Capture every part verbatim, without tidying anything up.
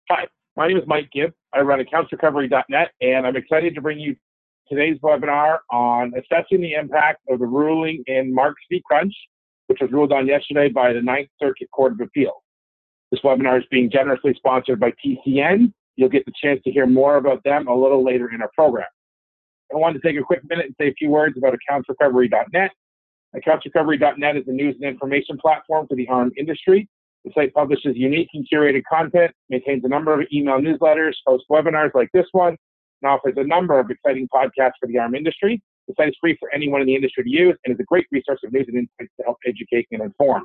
Hi, my name is Mike Gibb. I run accounts recovery dot net, and I'm excited to bring you today's webinar on assessing the impact of the ruling in Marks v. Crunch, which was ruled on yesterday by the Ninth Circuit Court of Appeal. This webinar is being generously sponsored by T C N. You'll get the chance to hear more about them a little later in our program. I wanted to take a quick minute and say a few words about accounts recovery dot net. accounts recovery dot net is a news and information platform for the arms industry. The site publishes unique and curated content, maintains a number of email newsletters, hosts webinars like this one, and offers a number of exciting podcasts for the arms industry. The site is free for anyone in the industry to use and is a great resource of news and insights to help educate and inform.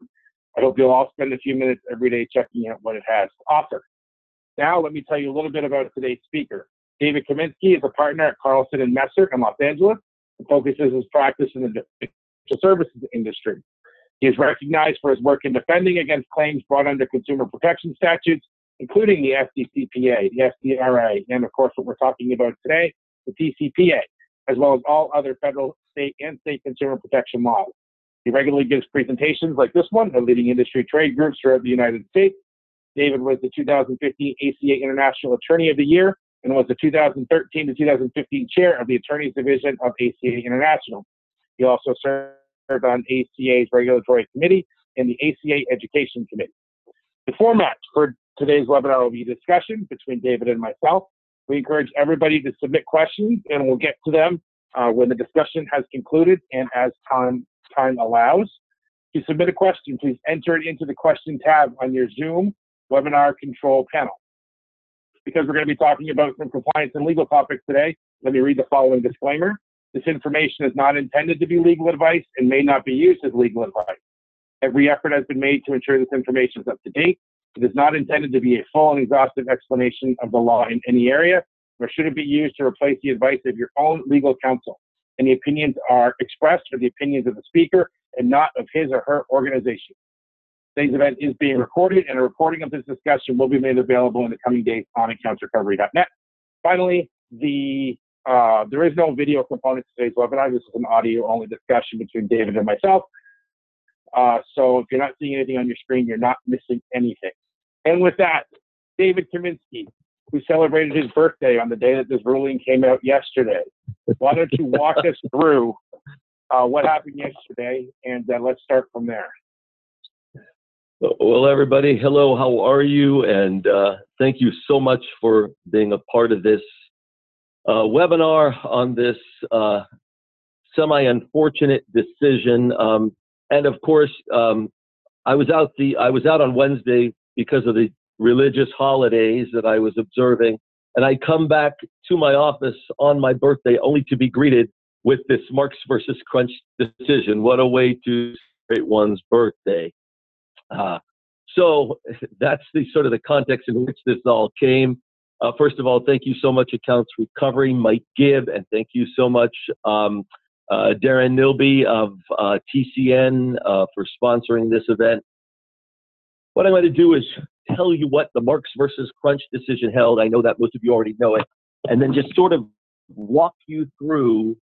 I hope you'll all spend a few minutes every day checking out what it has to offer. Now, let me tell you a little bit about today's speaker. David Kaminsky is a partner at Carlson and Messer in Los Angeles and focuses his practice in the financial services industry. He is recognized for his work in defending against claims brought under consumer protection statutes, including the F D C P A, the F D R A, and of course what we're talking about today, the T C P A, as well as all other federal, state, and state consumer protection laws. He regularly gives presentations like this one at leading industry trade groups throughout the United States. David was the two thousand fifteen A C A International Attorney of the Year and was the two thousand thirteen to two thousand fifteen Chair of the Attorneys Division of A C A International. He also served on A C A's Regulatory Committee and the A C A Education Committee. The format for today's webinar will be a discussion between David and myself. We encourage everybody to submit questions, and we'll get to them uh, when the discussion has concluded and as time, time allows. To submit a question, please enter it into the question tab on your Zoom webinar control panel. Because we're going to be talking about some compliance and legal topics today, let me read the following disclaimer. This information is not intended to be legal advice and may not be used as legal advice. Every effort has been made to ensure this information is up to date. It is not intended to be a full and exhaustive explanation of the law in any area, nor should it be used to replace the advice of your own legal counsel. Any opinions are expressed for the opinions of the speaker and not of his or her organization. Today's event is being recorded, and a recording of this discussion will be made available in the coming days on accounts recovery dot net. Finally, the Uh, there is no video component to today's webinar. This is an audio-only discussion between David and myself. Uh, so if you're not seeing anything on your screen, you're not missing anything. And with that, David Kaminsky, who celebrated his birthday on the day that this ruling came out yesterday, why don't you walk us through uh, what happened yesterday, and uh, let's start from there. Well, everybody, hello, how are you? And uh, thank you so much for being a part of this Uh, webinar on this uh, semi-unfortunate decision, um, and of course, um, I was out the I was out on Wednesday because of the religious holidays that I was observing, and I come back to my office on my birthday only to be greeted with this Marks versus Crunch decision. What a way to celebrate one's birthday! Uh, so that's the sort of the context in which this all came. Uh, first of all, thank you so much, Accounts Recovery, Mike Gibb, and thank you so much, um, uh, Darren Nilby of uh, T C N uh, for sponsoring this event. What I'm going to do is tell you what the Marks versus Crunch decision held. I know that most of you already know it, and then just sort of walk you through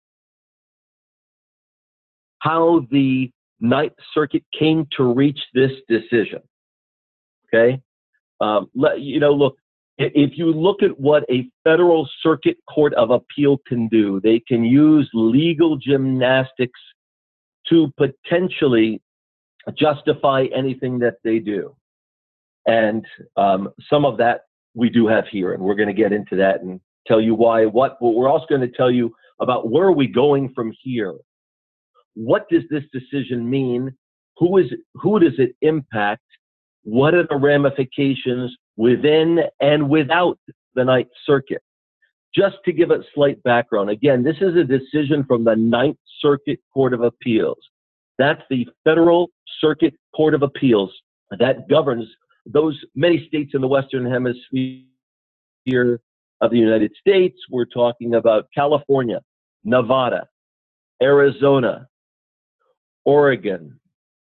how the Ninth Circuit came to reach this decision. Okay, um, let you know. Look. If you look at what a federal circuit court of appeal can do, they can use legal gymnastics to potentially justify anything that they do. And um, some of that we do have here, and we're going to get into that and tell you why. What, but we're also going to tell you about where are we going from here. What does this decision mean? Who is, who does it impact? What are the ramifications within and without the Ninth Circuit? Just to give a slight background, again, this is a decision from the Ninth Circuit Court of Appeals. That's the Federal Circuit Court of Appeals that governs those many states in the Western Hemisphere of the United States. We're talking about California, Nevada, Arizona, Oregon,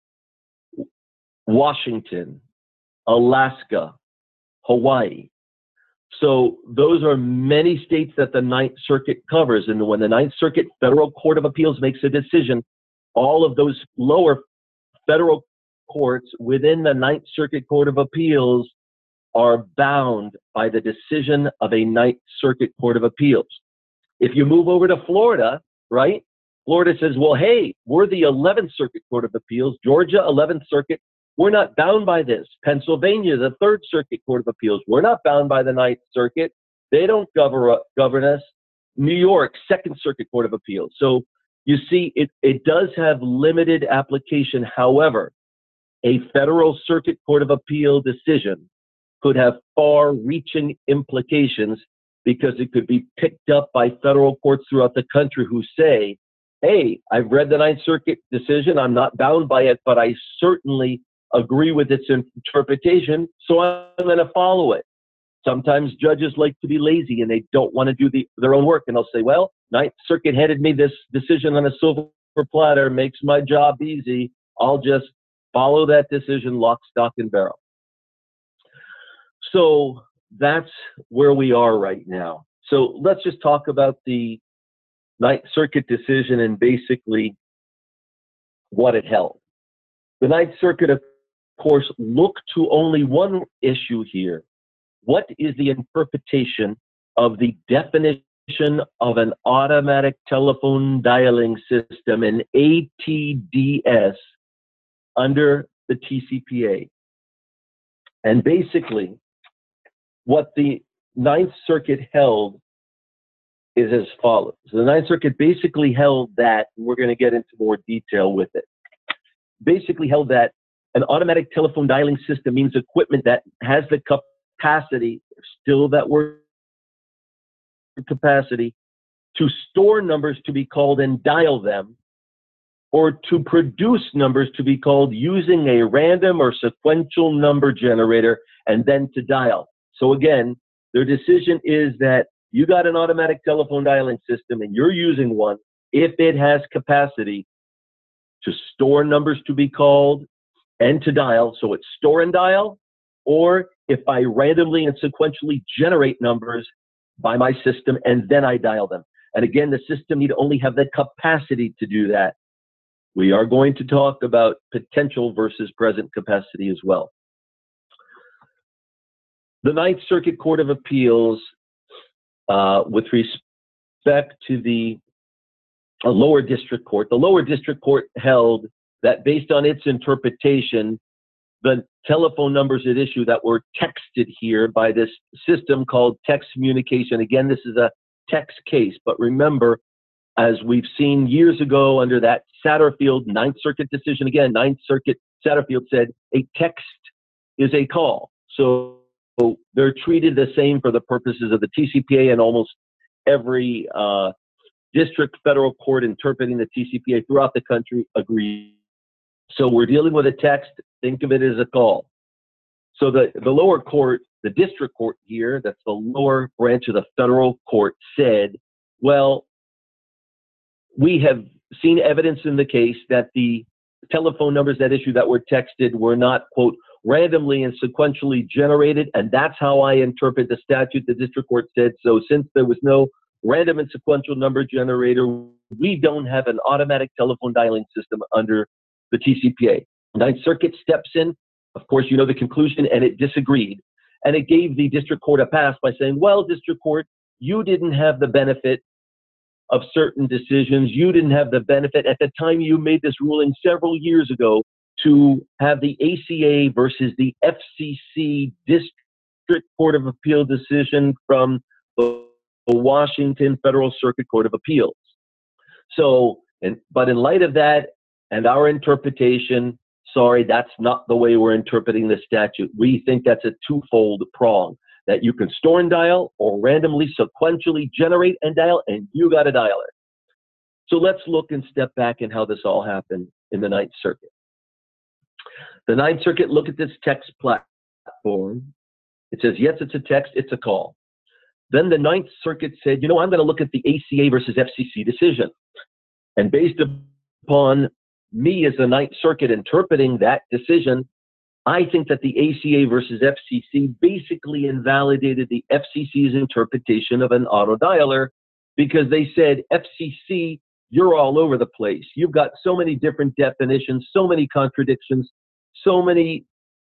Washington, Alaska, Hawaii. So those are many states that the Ninth Circuit covers. And when the Ninth Circuit Federal Court of Appeals makes a decision, all of those lower federal courts within the Ninth Circuit Court of Appeals are bound by the decision of a Ninth Circuit Court of Appeals. If you move over to Florida, right, Florida says, well, hey, we're the eleventh Circuit Court of Appeals, Georgia, eleventh Circuit, we're not bound by this. Pennsylvania, the third Circuit Court of Appeals, we're not bound by the Ninth Circuit. They don't govern, govern us. New York, second Circuit Court of Appeals. So you see, it, it does have limited application. However, a federal Circuit Court of Appeal decision could have far-reaching implications because it could be picked up by federal courts throughout the country who say, hey, I've read the Ninth Circuit decision, I'm not bound by it, but I certainly agree with its interpretation, so I'm going to follow it. Sometimes judges like to be lazy and they don't want to do the, their own work, and they'll say, well, Ninth Circuit handed me this decision on a silver platter, makes my job easy, I'll just follow that decision lock, stock, and barrel. So that's where we are right now. So let's just talk about the Ninth Circuit decision and basically what it held. The Ninth Circuit, of course, looked to only one issue here. What is the interpretation of the definition of an automatic telephone dialing system, an A T D S, under the T C P A? And basically, what the Ninth Circuit held is as follows. So the Ninth Circuit basically held that, and we're going to get into more detail with it, basically held that an automatic telephone dialing system means equipment that has the capacity, still that word capacity, to store numbers to be called and dial them, or to produce numbers to be called using a random or sequential number generator and then to dial. So again, their decision is that you got an automatic telephone dialing system and you're using one if it has capacity to store numbers to be called and to dial. So it's store and dial, or if I randomly and sequentially generate numbers by my system and then I dial them. And again, the system need only have the capacity to do that. We are going to talk about potential versus present capacity as well. The Ninth Circuit Court of Appeals, uh, with respect to the uh, lower district court, the lower district court held that based on its interpretation, the telephone numbers at issue that were texted here by this system called text communication. Again, this is a text case, but remember, as we've seen years ago under that Satterfield Ninth Circuit decision, again, Ninth Circuit Satterfield said a text is a call. So they're treated the same for the purposes of the T C P A, and almost every uh, district federal court interpreting the T C P A throughout the country agrees. So we're dealing with a text, think of it as a call. So the, the lower court, the district court here, that's the lower branch of the federal court, said, well, we have seen evidence in the case that the telephone numbers that issue that were texted were not, quote, randomly and sequentially generated, and that's how I interpret the statute, the district court said. So since there was no random and sequential number generator, we don't have an automatic telephone dialing system under the T C P A. Ninth Circuit steps in. Of course, you know the conclusion, and it disagreed. And it gave the district court a pass by saying, well, district court, you didn't have the benefit of certain decisions. You didn't have the benefit at the time you made this ruling several years ago to have the A C A versus the F C C District Court of Appeal decision from the Washington Federal Circuit Court of Appeals. So, and, but in light of that and our interpretation, sorry, that's not the way we're interpreting the statute. We think that's a twofold prong, that you can store and dial or randomly sequentially generate and dial, and you got to dial it. So let's look and step back in how this all happened in the Ninth Circuit. The Ninth Circuit looked at this text platform. It says, yes, it's a text, it's a call. Then the Ninth Circuit said, you know, I'm going to look at the A C A versus F C C decision. And based upon me as the Ninth Circuit interpreting that decision, I think that the A C A versus F C C basically invalidated the F C C's interpretation of an auto dialer, because they said, F C C, you're all over the place. You've got so many different definitions, so many contradictions, so many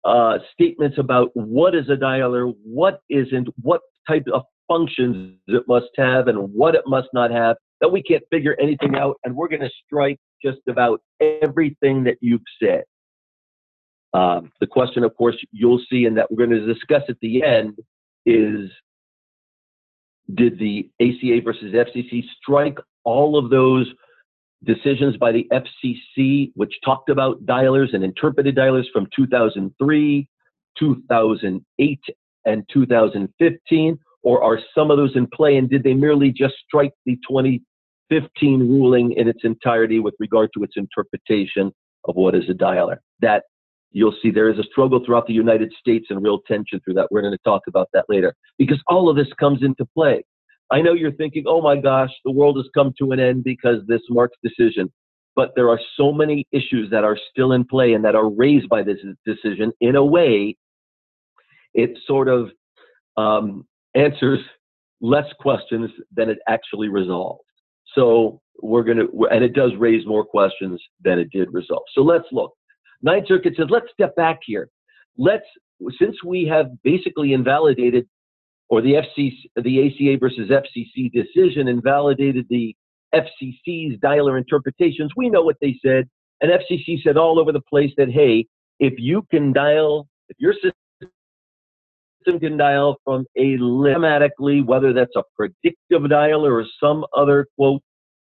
uh, statements about what is a dialer, what isn't, what type of functions it must have, and what it must not have, that we can't figure anything out, and we're going to strike just about everything that you've said. Um, the question, of course, you'll see, and that we're going to discuss at the end, is did the A C A versus F C C strike all of those decisions by the F C C, which talked about dialers and interpreted dialers from two thousand three, two thousand eight, and two thousand fifteen, or are some of those in play, and did they merely just strike the twenty fifteen ruling in its entirety with regard to its interpretation of what is a dialer? That you'll see there is a struggle throughout the United States and real tension through that. We're going to talk about that later, because all of this comes into play. I know you're thinking, oh my gosh, the world has come to an end because this Marks decision. But there are so many issues that are still in play and that are raised by this decision. In a way, it sort of um, answers less questions than it actually resolves. So we're going to, and it does raise more questions than it did resolve. So let's look. Ninth Circuit says, let's step back here. Let's, since we have basically invalidated, or the F C C, the A C A versus F C C decision invalidated the F C C's dialer interpretations. We know what they said, and F C C said all over the place that, hey, if you can dial, if your system can dial from a automatically, whether that's a predictive dialer or some other, quote,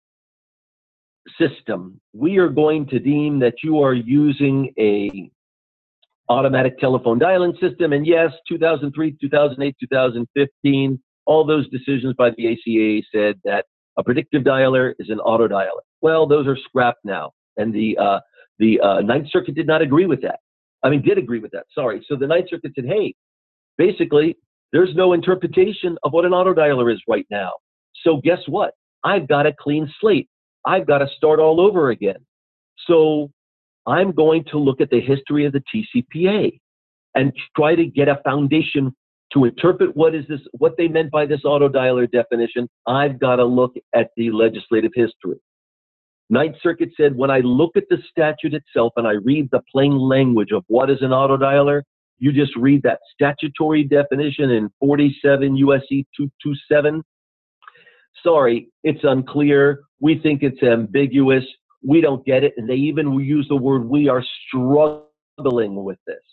system, we are going to deem that you are using a automatic telephone dialing system. And yes, two thousand three, two thousand eight, two thousand fifteen, all those decisions by the A C A said that a predictive dialer is an auto dialer. Well, those are scrapped now. And the uh, the uh, Ninth Circuit did not agree with that. I mean, did agree with that, sorry. So the Ninth Circuit said, hey, basically, there's no interpretation of what an auto dialer is right now. So guess what? I've got a clean slate. I've got to start all over again. So I'm going to look at the history of the T C P A and try to get a foundation to interpret what is this, what they meant by this auto dialer definition. I've got to look at the legislative history. Ninth Circuit said, when I look at the statute itself and I read the plain language of what is an auto dialer, you just read that statutory definition in forty-seven U S C two twenty-seven. Sorry, it's unclear. We think it's ambiguous. We don't get it. And they even use the word, we are struggling with this.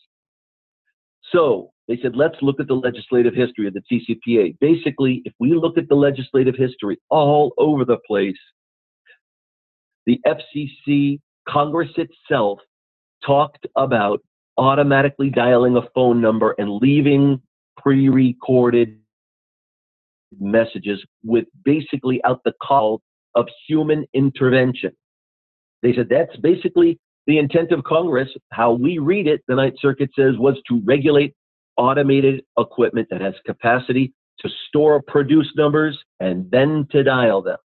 So they said, let's look at the legislative history of the T C P A. Basically, if we look at the legislative history all over the place, the F C C, Congress itself, talked about automatically dialing a phone number and leaving pre-recorded messages with basically out the call of human intervention. They said that's basically the intent of Congress. How we read it, the Ninth Circuit says, was to regulate automated equipment that has capacity to store or produce numbers and then to dial them.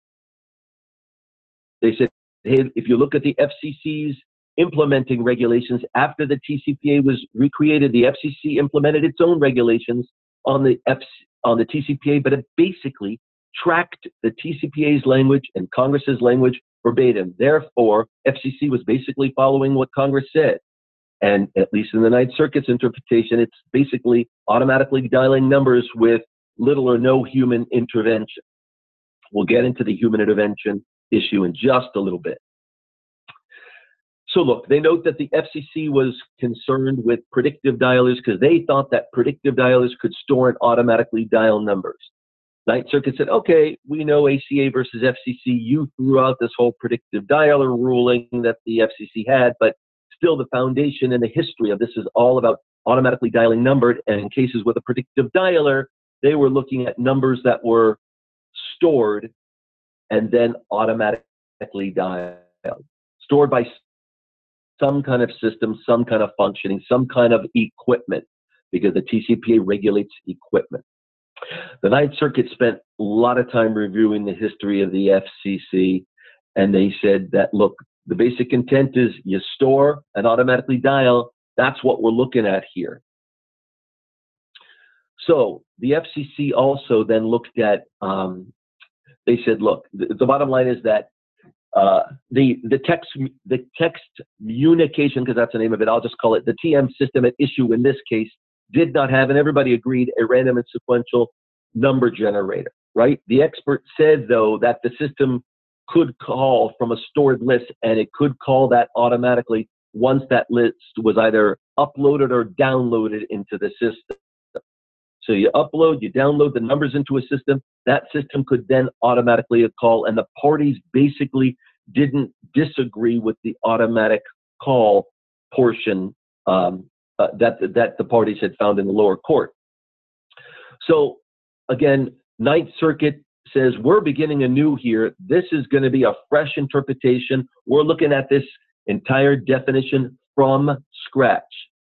They said, hey, if you look at the F C C's implementing regulations after the T C P A was recreated, the F C C implemented its own regulations on the F on the T C P A, but it basically tracked the T C P A's language and Congress's language verbatim. Therefore, F C C was basically following what Congress said. And at least in the Ninth Circuit's interpretation, it's basically automatically dialing numbers with little or no human intervention. We'll get into the human intervention issue in just a little bit. So look, they note that the F C C was concerned with predictive dialers because they thought that predictive dialers could store and automatically dial numbers. Ninth Circuit said, okay, we know A C A versus F C C, you threw out this whole predictive dialer ruling that the F C C had, but still the foundation and the history of this is all about automatically dialing numbered, and in cases with a predictive dialer, they were looking at numbers that were stored and then automatically dialed. Stored by some kind of system, some kind of functioning, some kind of equipment, because the T C P A regulates equipment. The Ninth Circuit spent a lot of time reviewing the history of the F C C, and they said that, look, the basic intent is you store and automatically dial. That's what we're looking at here. So the F C C also then looked at, um, they said, look, the, the bottom line is that uh, the the text the text communication, because that's the name of it, I'll just call it the T M system at issue in this case, did not have, and everybody agreed, a random and sequential number generator, right? The expert said, though, that the system could call from a stored list, and it could call that automatically once that list was either uploaded or downloaded into the system. So you upload, you download the numbers into a system, that system could then automatically call, and the parties basically didn't disagree with the automatic call portion um, uh, that, that the parties had found in the lower court. So again, Ninth Circuit says, we're beginning anew here. This is going to be a fresh interpretation. We're looking at this entire definition from scratch.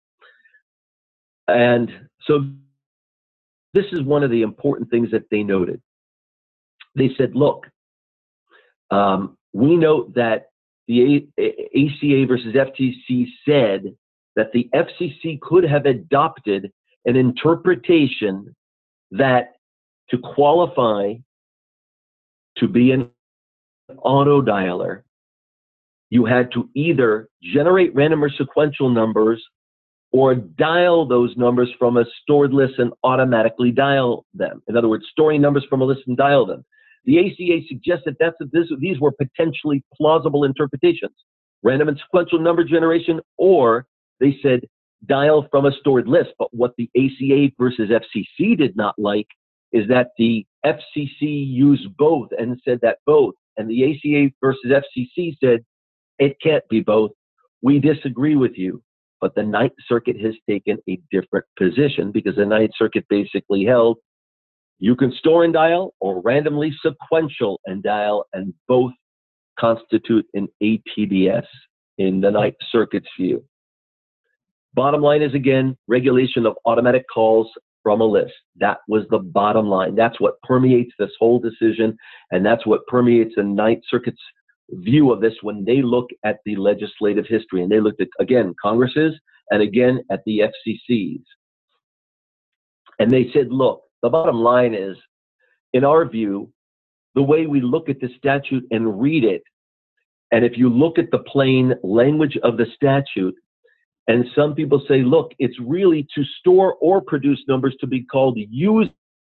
And so this is one of the important things that they noted. They said, look, um, we note that the A C A versus F T C said that the F C C could have adopted an interpretation that to qualify to be an auto dialer, you had to either generate random or sequential numbers or dial those numbers from a stored list and automatically dial them. In other words, storing numbers from a list and dial them. The A C A suggested that this, these were potentially plausible interpretations. Random and sequential number generation, or they said dial from a stored list. But what the A C A versus F C C did not like is that the F C C used both and said that both. And the A C A versus F C C said, it can't be both. We disagree with you. But the Ninth Circuit has taken a different position, because the Ninth Circuit basically held you can store and dial or randomly sequential and dial, and both constitute an A T D S in the Ninth Circuit's view. Bottom line is, again, regulation of automatic calls from a list. That was the bottom line. That's what permeates this whole decision, and that's what permeates the Ninth Circuit's view of this when they look at the legislative history. And they looked at, again, Congress's, and again at the F C C's. And they said, look, the bottom line is, in our view, the way we look at the statute and read it, and if you look at the plain language of the statute, and some people say, look, it's really to store or produce numbers to be called using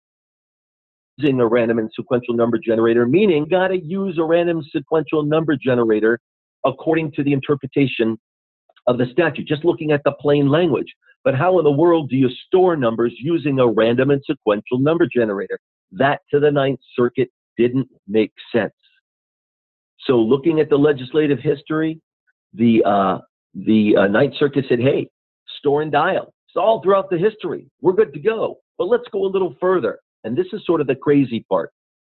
a random and sequential number generator, meaning got to use a random sequential number generator according to the interpretation of the statute, just looking at the plain language. But how in the world do you store numbers using a random and sequential number generator? That, to the Ninth Circuit, didn't make sense. So looking at the legislative history, the uh, the uh, Ninth Circuit said, hey, store and dial. It's all throughout the history. We're good to go. But let's go a little further. And this is sort of the crazy part.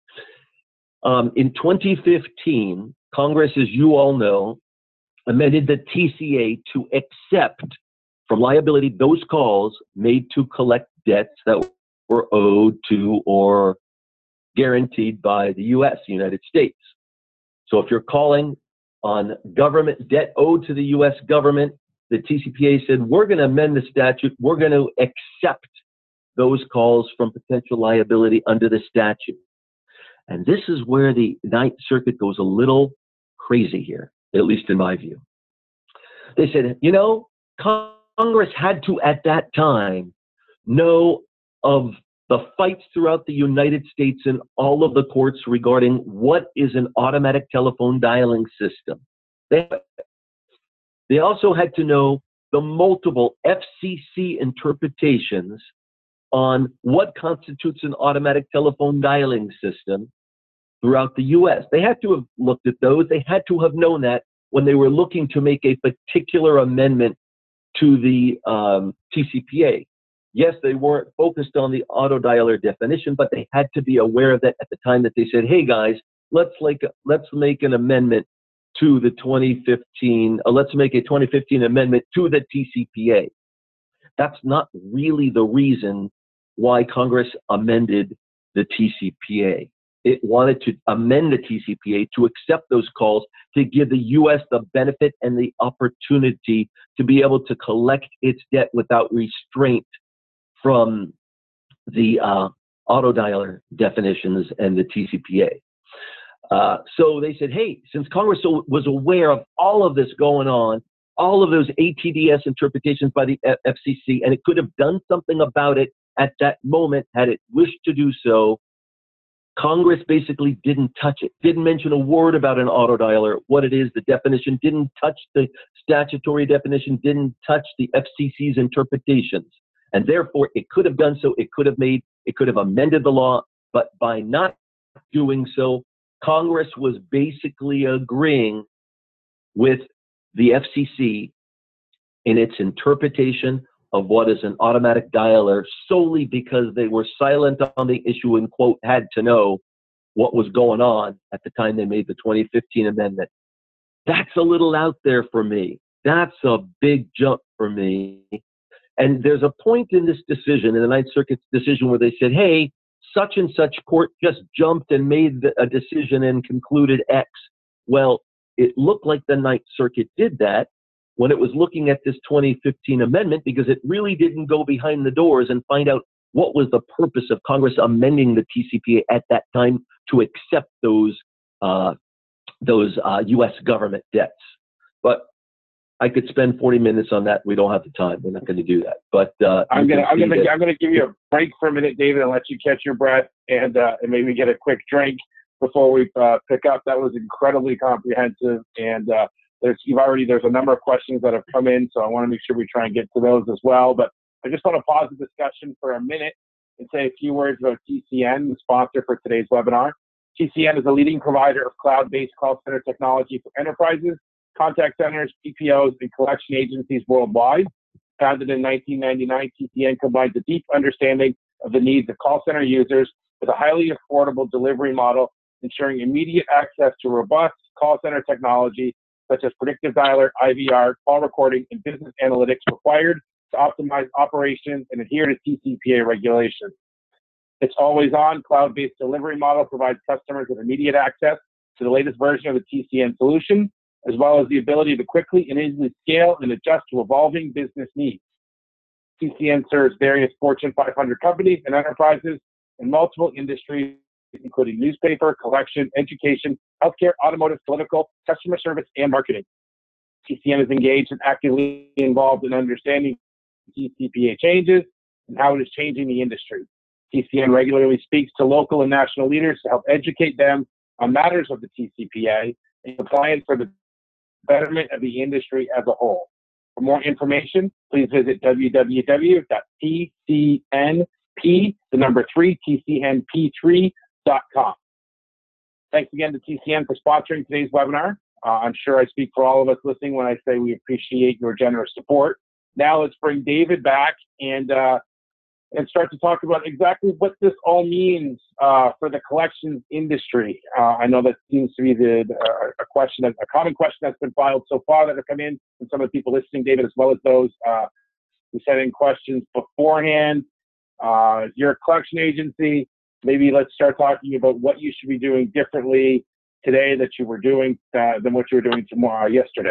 Um, in twenty fifteen, Congress, as you all know, amended the T C A to accept from liability those calls made to collect debts that were owed to or guaranteed by the U S, the United States. So if you're calling on government debt owed to the U S government, the T C P A said, we're going to amend the statute. We're going to accept those calls from potential liability under the statute. And this is where the Ninth Circuit goes a little crazy here, at least in my view. They said, you know, Congress had to, at that time, know of the fights throughout the United States and all of the courts regarding what is an automatic telephone dialing system. They, they also had to know the multiple F C C interpretations on what constitutes an automatic telephone dialing system throughout the U S. They had to have looked at those. They had to have known that when they were looking to make a particular amendment to the um, T C P A. Yes, they weren't focused on the auto dialer definition, but they had to be aware of that at the time that they said, hey guys, let's like let's make an amendment to the twenty fifteen, uh, let's make a twenty fifteen amendment to the T C P A. That's not really the reason why Congress amended the T C P A. It wanted to amend the T C P A to accept those calls, to give the U S the benefit and the opportunity to be able to collect its debt without restraint from the uh, auto dialer definitions and the T C P A. Uh, so they said, hey, since Congress was aware of all of this going on, all of those A T D S interpretations by the F C C, and it could have done something about it at that moment had it wished to do so, Congress basically didn't touch it, didn't mention a word about an auto dialer, what it is, the definition, didn't touch the statutory definition, didn't touch the F C C's interpretations. And therefore, it could have done so, it could have made, it could have amended the law, but by not doing so, Congress was basically agreeing with the F C C in its interpretation of what is an automatic dialer solely because they were silent on the issue and, quote, had to know what was going on at the time they made the twenty fifteen amendment. That's a little out there for me. That's a big jump for me. And there's a point in this decision, in the Ninth Circuit's decision, where they said, hey, such and such court just jumped and made a decision and concluded X. Well, it looked like the Ninth Circuit did that when it was looking at this twenty fifteen amendment, because it really didn't go behind the doors and find out what was the purpose of Congress amending the T C P A at that time to accept those uh, those uh, U S government debts. But I could spend forty minutes on that. We don't have the time. We're not going to do that. But uh, I'm gonna I'm gonna that. I'm gonna give you a break for a minute, David, and let you catch your breath and uh, and maybe get a quick drink before we uh, pick up. That was incredibly comprehensive, and uh, there's you've already there's a number of questions that have come in, so I want to make sure we try and get to those as well. But I just want to pause the discussion for a minute and say a few words about T C N, the sponsor for today's webinar. T C N is a leading provider of cloud-based call center technology for enterprises, contact centers, P P Os, and collection agencies worldwide. Founded in nineteen ninety-nine, T C N combines a deep understanding of the needs of call center users with a highly affordable delivery model, ensuring immediate access to robust call center technology such as predictive dialer, I V R, call recording, and business analytics required to optimize operations and adhere to T C P A regulations. Its always-on cloud-based delivery model provides customers with immediate access to the latest version of the T C N solution, as well as the ability to quickly and easily scale and adjust to evolving business needs. T C N serves various Fortune five hundred companies and enterprises in multiple industries, including newspaper, collection, education, healthcare, automotive, political, customer service, and marketing. T C N is engaged and actively involved in understanding T C P A changes and how it is changing the industry. T C N regularly speaks to local and national leaders to help educate them on matters of the T C P A and compliance for the betterment of the industry as a whole. For more information, please visit w w w dot t c n p, the number three, T C N P three dot com. Thanks again to T C N for sponsoring today's webinar. Uh, I'm sure I speak for all of us listening when I say we appreciate your generous support. Now let's bring David back and uh, and start to talk about exactly what this all means uh, for the collections industry. Uh, I know that seems to be the, uh, a question, a common question that's been filed so far that have come in from some of the people listening, David, as well as those uh, who sent in questions beforehand. Uh, you're a collection agency. Maybe let's start talking about what you should be doing differently today that you were doing uh, than what you were doing tomorrow, yesterday.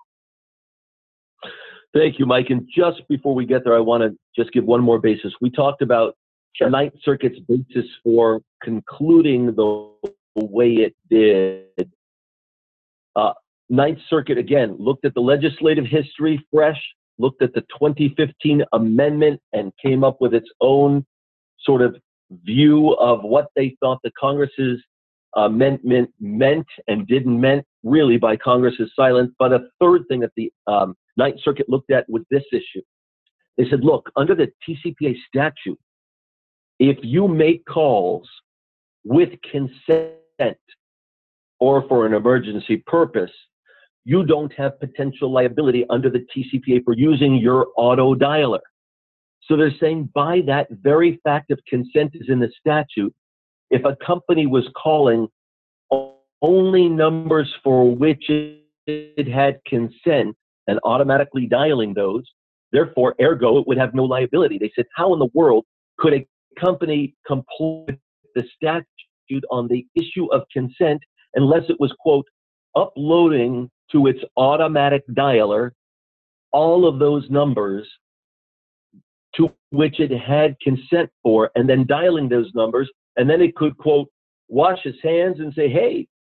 Thank you, Mike. And just before we get there, I want to just give one more basis. We talked about sure. the Ninth Circuit's basis for concluding the way it did. Uh, Ninth Circuit, again, looked at the legislative history fresh, looked at the twenty fifteen amendment, and came up with its own sort of view of what they thought the Congress's amendment meant and didn't meant, really, by Congress's silence. But a third thing that the um, Ninth Circuit looked at was this issue. They said, look, under the T C P A statute, if you make calls with consent or for an emergency purpose, you don't have potential liability under the T C P A for using your auto dialer. So they're saying by that very fact of consent is in the statute, if a company was calling only numbers for which it had consent and automatically dialing those, therefore, ergo, it would have no liability. They said, how in the world could a company comply with the statute on the issue of consent unless it was, quote, uploading to its automatic dialer all of those numbers to which it had consent for, and then dialing those numbers, and then it could, quote, wash its hands and say, hey,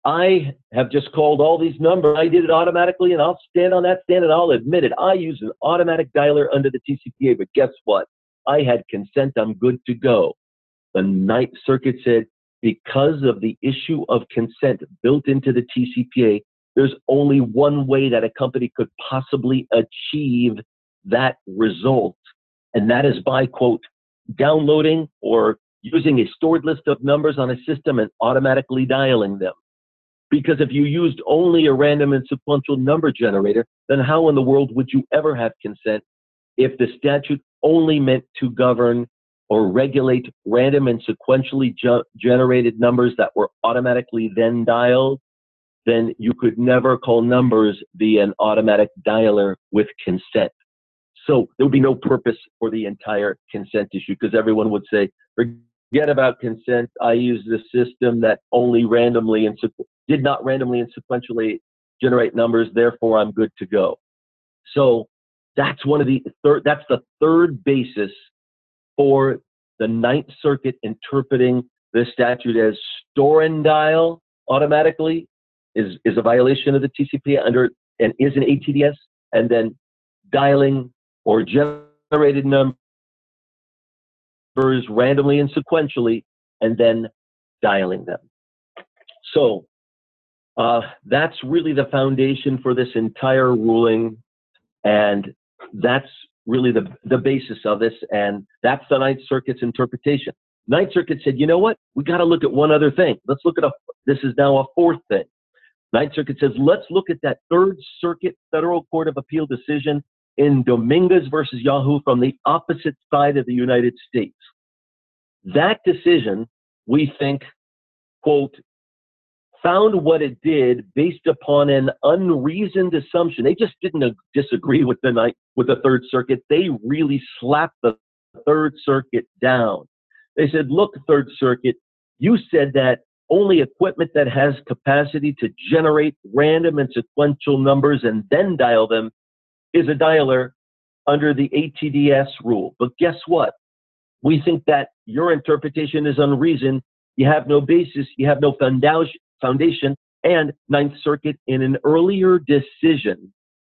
I have just called all these numbers. I did it automatically, and I'll stand on that stand and I'll admit it. I use an automatic dialer under the T C P A, but guess what? I had consent. I'm good to go. The Ninth Circuit said because of the issue of consent built into the T C P A, there's only one way that a company could possibly achieve that result, and that is by, quote, downloading or using a stored list of numbers on a system and automatically dialing them. Because if you used only a random and sequential number generator, then how in the world would you ever have consent if the statute only meant to govern or regulate random and sequentially ge- generated numbers that were automatically then dialed? Then you could never call numbers via an automatic dialer with consent. So there would be no purpose for the entire consent issue, because everyone would say, forget about consent. I use the system that only randomly and sequ- did not randomly and sequentially generate numbers. Therefore, I'm good to go. So that's one of the third. That's the third basis for the Ninth Circuit interpreting the statute as store and dial automatically is is a violation of the T C P A under and is an A T D S, and then dialing or generated numbers randomly and sequentially, and then dialing them. So uh, that's really the foundation for this entire ruling, and that's really the, the basis of this, and that's the Ninth Circuit's interpretation. Ninth Circuit said, you know what? We got to look at one other thing. Let's look at a, this is now a fourth thing. Ninth Circuit says, let's look at that Third Circuit Federal Court of Appeal decision in Dominguez versus Yahoo from the opposite side of the United States. That decision, we think, quote, found what it did based upon an unreasoned assumption. They just didn't disagree with the ninth, with the Third Circuit. They really slapped the Third Circuit down. They said, look, Third Circuit, you said that only equipment that has capacity to generate random and sequential numbers and then dial them is a dialer under the A T D S rule. But guess what? We think that your interpretation is unreasoned. You have no basis. You have no foundation. And Ninth Circuit, in an earlier decision,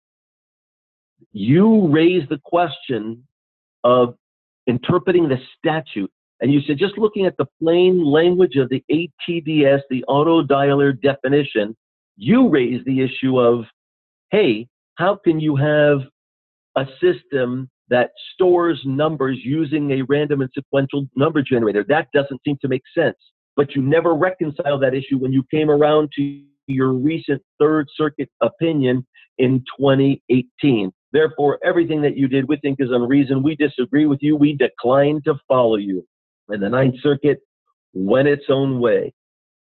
you raised the question of interpreting the statute. And you said, just looking at the plain language of the A T D S, the auto dialer definition, you raised the issue of, hey, how can you have a system that stores numbers using a random and sequential number generator? That doesn't seem to make sense. But you never reconciled that issue when you came around to your recent Third Circuit opinion in twenty eighteen. Therefore, everything that you did we think is unreasoned. We disagree with you. We decline to follow you. And the Ninth Circuit went its own way.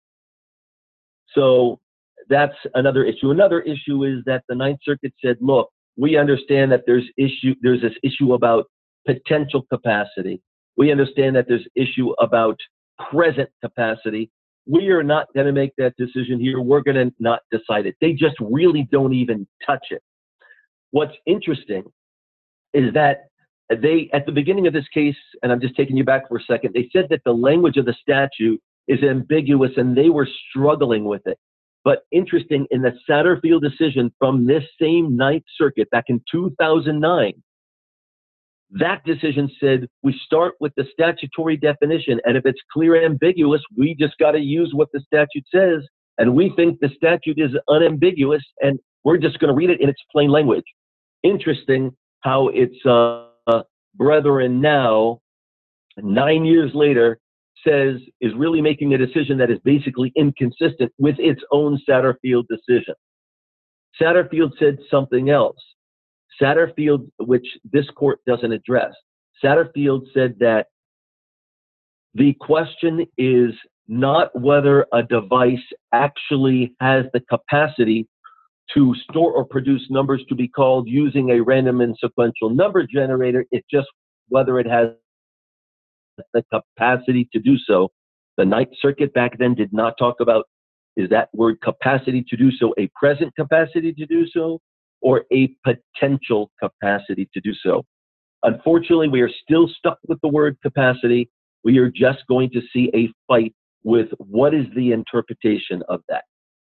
So that's another issue. Another issue is that the Ninth Circuit said, look, we understand that there's issue, there's this issue about potential capacity. We understand that there's issue about present capacity. We are not going to make that decision here. We're going to not decide it. They just really don't even touch it. What's interesting is that they, at the beginning of this case, and I'm just taking you back for a second, they said that the language of the statute is ambiguous and they were struggling with it. But interesting, in the Satterfield decision from this same Ninth Circuit back in two thousand nine, that decision said we start with the statutory definition, and if it's clear and ambiguous, we just got to use what the statute says, and we think the statute is unambiguous, and we're just going to read it in its plain language. Interesting how its uh, uh, brethren now, nine years later, says is really making a decision that is basically inconsistent with its own Satterfield decision. Satterfield said something else. Satterfield, which this court doesn't address, Satterfield said that the question is not whether a device actually has the capacity to store or produce numbers to be called using a random and sequential number generator. It's just whether it has the capacity to do so. The Ninth Circuit back then did not talk about, is that word capacity to do so a present capacity to do so or a potential capacity to do so. Unfortunately, we are still stuck with the word capacity. We are just going to see a fight with what is the interpretation of that.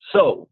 So,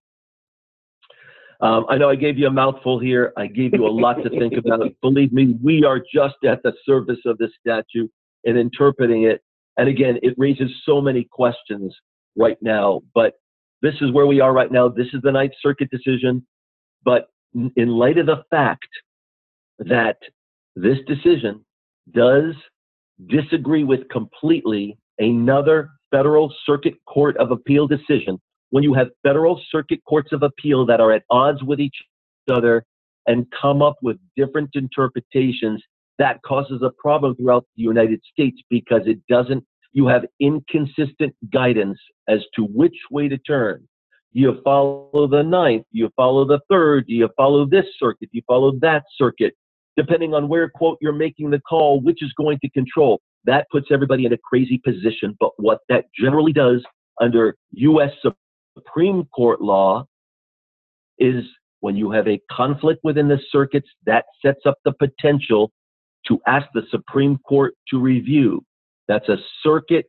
um, I know I gave you a mouthful here. I gave you a lot to think about. Believe me, we are just at the surface of this statute and interpreting it. And again, it raises so many questions right now. But this is where we are right now. This is the Ninth Circuit decision. But in light of the fact that this decision does disagree with completely another Federal Circuit Court of Appeal decision, when you have Federal Circuit Courts of Appeal that are at odds with each other and come up with different interpretations, that causes a problem throughout the United States because it doesn't, you have inconsistent guidance as to which way to turn. Do you follow the ninth? Do you follow the third? Do you follow this circuit? Do you follow that circuit? Depending on where, quote, you're making the call, which is going to control. That puts everybody in a crazy position. But what that generally does under U S Supreme Court law is when you have a conflict within the circuits, that sets up the potential to ask the Supreme Court to review. That's a circuit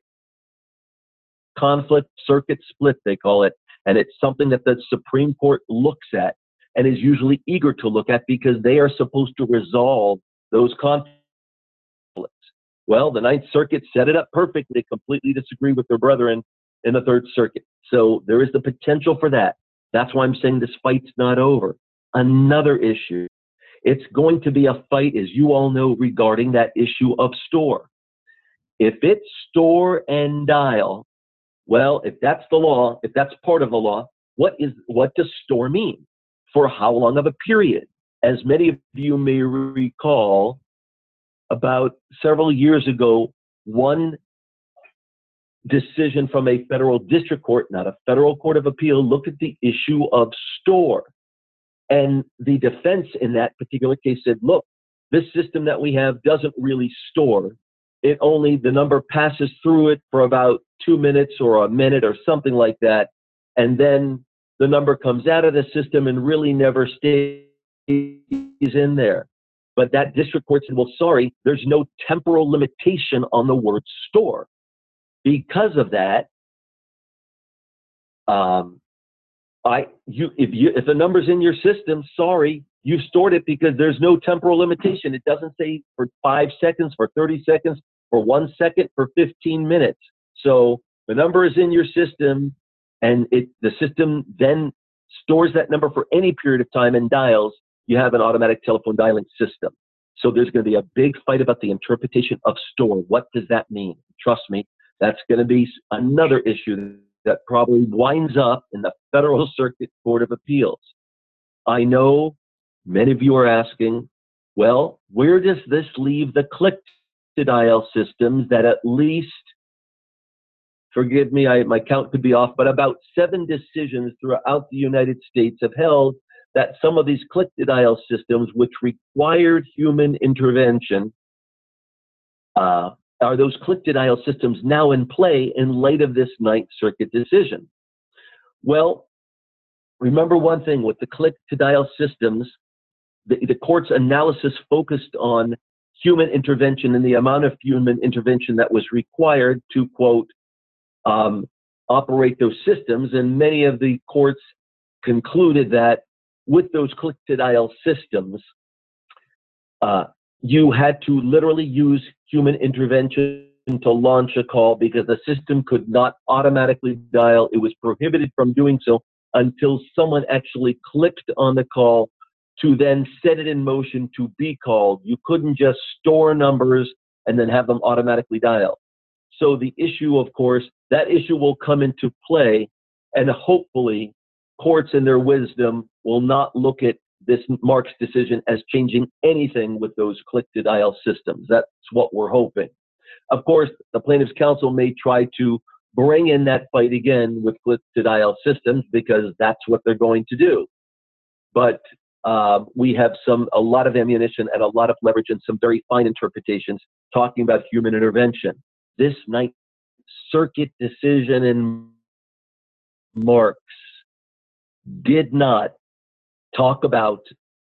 conflict, circuit split, they call it. And it's something that the Supreme Court looks at and is usually eager to look at because they are supposed to resolve those conflicts. Well, the Ninth Circuit set it up perfect. They completely disagree with their brethren in the Third Circuit. So there is the potential for that. That's why I'm saying this fight's not over. Another issue. It's going to be a fight, as you all know, regarding that issue of store. If it's store and dial, well, if that's the law, if that's part of the law, what is what does store mean? For how long of a period? As many of you may recall, about several years ago, one decision from a federal district court, not a federal court of appeal, looked at the issue of store. And the defense in that particular case said, look, this system that we have doesn't really store. It only, the number passes through it for about two minutes or a minute or something like that. And then the number comes out of the system and really never stays in there. But that district court said, well, sorry, there's no temporal limitation on the word store. Because of that, um, I, you, if you, if the number's in your system, sorry, you stored it because there's no temporal limitation. It doesn't say for five seconds, for thirty seconds, for one second, for fifteen minutes. So the number is in your system, and it, the system then stores that number for any period of time and dials. You have an automatic telephone dialing system. So there's going to be a big fight about the interpretation of store. What does that mean? Trust me, that's going to be another issue that probably winds up in the Federal Circuit Court of Appeals. I know many of you are asking, well, where does this leave the click-to-dial systems that at least, forgive me, I, my count could be off, but about seven decisions throughout the United States have held that some of these click-to-dial systems, which required human intervention, uh, are those click-to-dial systems now in play in light of this Ninth Circuit decision? Well, remember one thing, with the click-to-dial systems, the, the court's analysis focused on human intervention and the amount of human intervention that was required to, quote, um, operate those systems. And many of the courts concluded that with those click-to-dial systems, uh, you had to literally use human intervention to launch a call because the system could not automatically dial. It was prohibited from doing so until someone actually clicked on the call to then set it in motion to be called. You couldn't just store numbers and then have them automatically dial. So the issue, of course, that issue will come into play, and hopefully courts in their wisdom will not look at this Marks decision as changing anything with those click-to-dial systems. That's what we're hoping. Of course, the plaintiff's counsel may try to bring in that fight again with click-to-dial systems because that's what they're going to do. But uh, we have some a lot of ammunition and a lot of leverage and some very fine interpretations talking about human intervention. This Ninth Circuit decision in Marks did not talk about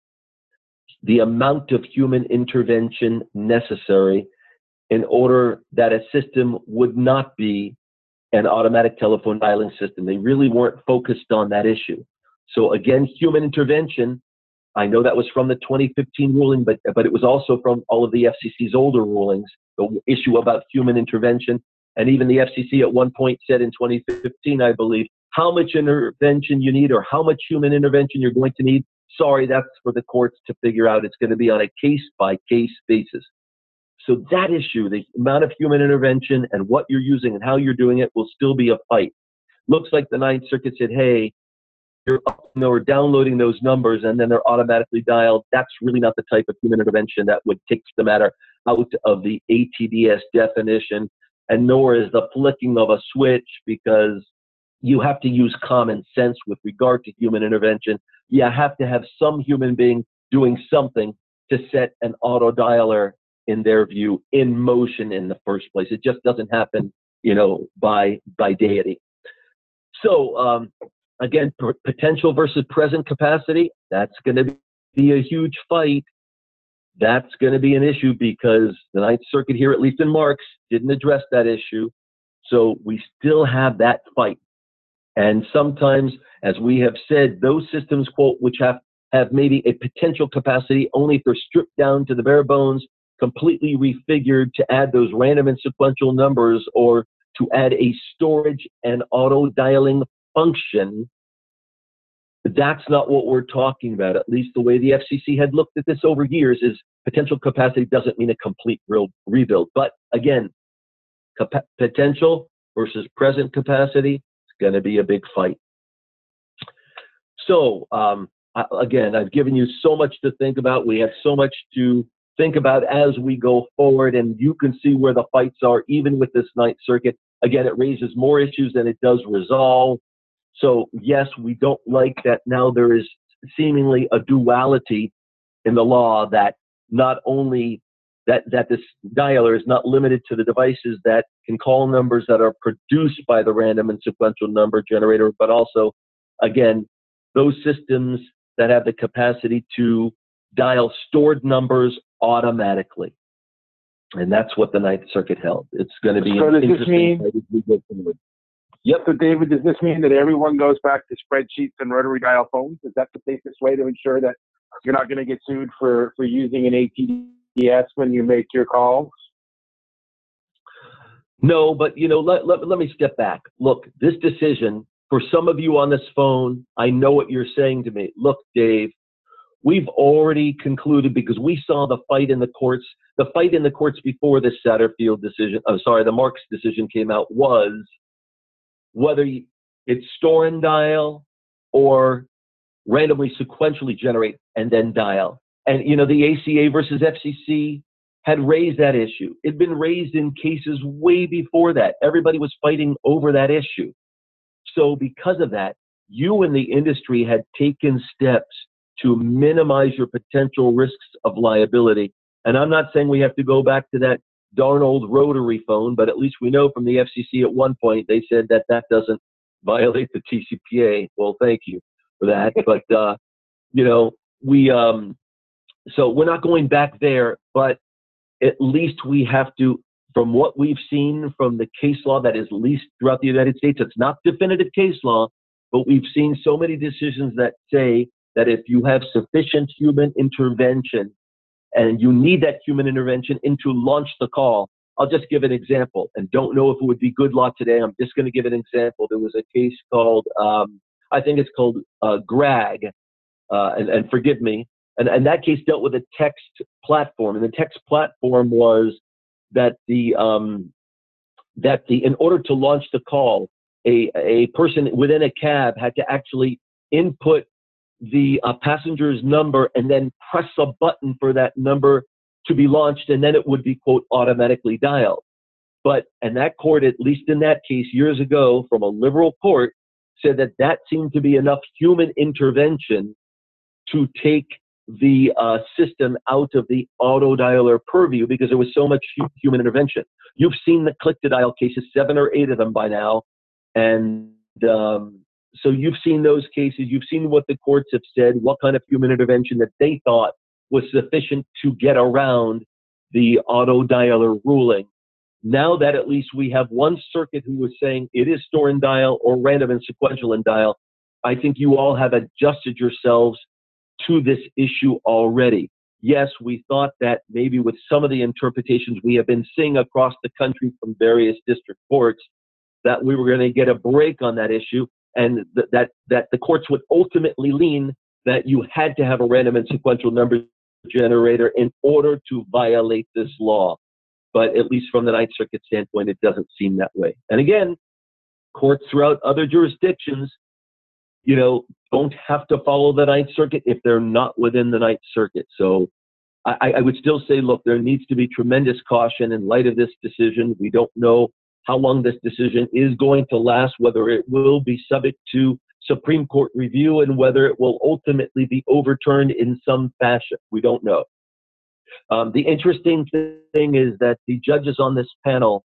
the amount of human intervention necessary in order that a system would not be an automatic telephone dialing system. They really weren't focused on that issue. So again, human intervention, I know that was from the twenty fifteen ruling, but, but it was also from all of the F C C's older rulings, the issue about human intervention. And even the F C C at one point said in twenty fifteen, I believe, how much intervention you need or how much human intervention you're going to need. Sorry, that's for the courts to figure out. It's going to be on a case-by-case basis. So that issue, the amount of human intervention and what you're using and how you're doing it will still be a fight. Looks like the Ninth Circuit said, hey, you're uploading or downloading those numbers and then they're automatically dialed. That's really not the type of human intervention that would take the matter out of the A T D S definition, and nor is the flicking of a switch, because you have to use common sense with regard to human intervention. You have to have some human being doing something to set an auto dialer, in their view, in motion in the first place. It just doesn't happen, you know, by by deity. So um, again, p- potential versus present capacity, that's going to be a huge fight. That's going to be an issue because the Ninth Circuit here, at least in Marks, didn't address that issue. So we still have that fight. And sometimes, as we have said, those systems, quote, which have, have maybe a potential capacity only if they're stripped down to the bare bones, completely refigured to add those random and sequential numbers or to add a storage and auto dialing function. That's not what we're talking about. At least the way the F C C had looked at this over years is potential capacity doesn't mean a complete real rebuild. But again, cap- potential versus present capacity is going to be a big fight. So um, I, again, I've given you so much to think about. We have so much to think about as we go forward, and you can see where the fights are, even with this Ninth Circuit. Again, it raises more issues than it does resolve. So yes, we don't like that now there is seemingly a duality in the law that not only that, that this dialer is not limited to the devices that can call numbers that are produced by the random and sequential number generator, but also, again, those systems that have the capacity to dial stored numbers automatically. And that's what the Ninth Circuit held. It's going to be so an does this interesting mean, fight as we go forward. Yep. So David, does this mean that everyone goes back to spreadsheets and rotary dial phones? Is that the safest way to ensure that you're not going to get sued for, for using an A T D S when you make your calls? No, but you know, let, let, let me step back. Look, this decision, for some of you on this phone, I know what you're saying to me. Look, Dave, we've already concluded, because we saw the fight in the courts, the fight in the courts before this Satterfield decision, I'm sorry, the Marks decision came out, was whether it's store and dial or randomly sequentially generate and then dial. And, you know, the A C A versus F C C had raised that issue. It'd been raised in cases way before that. Everybody was fighting over that issue. So because of that, you in the industry had taken steps to minimize your potential risks of liability. And I'm not saying we have to go back to that darn old rotary phone, but at least we know from the F C C at one point, they said that that doesn't violate the T C P A. Well, thank you for that. But, uh, you know, we, um, so we're not going back there, but at least we have to, from what we've seen from the case law that is leased throughout the United States, it's not definitive case law, but we've seen so many decisions that say that if you have sufficient human intervention and you need that human intervention in to launch the call. I'll just give an example, and don't know if it would be good law today. I'm just going to give an example. There was a case called, um, I think it's called uh, Grag, uh, and, and forgive me. And, and that case dealt with a text platform, and the text platform was that the um, that the in order to launch the call, a a person within a cab had to actually input the uh, passenger's number and then press a button for that number to be launched, and then it would be, quote, automatically dialed. But, and that court, at least in that case years ago, from a liberal court, said that that seemed to be enough human intervention to take the uh, system out of the auto dialer purview because there was so much hu- human intervention. You've seen the click to dial cases, seven or eight of them by now. And um, so you've seen those cases. You've seen what the courts have said, what kind of human intervention that they thought was sufficient to get around the auto dialer ruling. now that at least we have one circuit who was saying it is store and dial or random and sequential and dial, I think you all have adjusted yourselves to this issue already. Yes, we thought that maybe with some of the interpretations we have been seeing across the country from various district courts, that we were going to get a break on that issue, and th- that that the courts would ultimately lean that you had to have a random and sequential number generator in order to violate this law. But at least from the Ninth Circuit standpoint, it doesn't seem that way. And again, courts throughout other jurisdictions, you know, don't have to follow the Ninth Circuit if they're not within the Ninth Circuit. So I, I would still say, look, there needs to be tremendous caution in light of this decision. We don't know how long this decision is going to last, whether it will be subject to Supreme Court review and whether it will ultimately be overturned in some fashion. We don't know. Um, the interesting thing is that the judges on this panel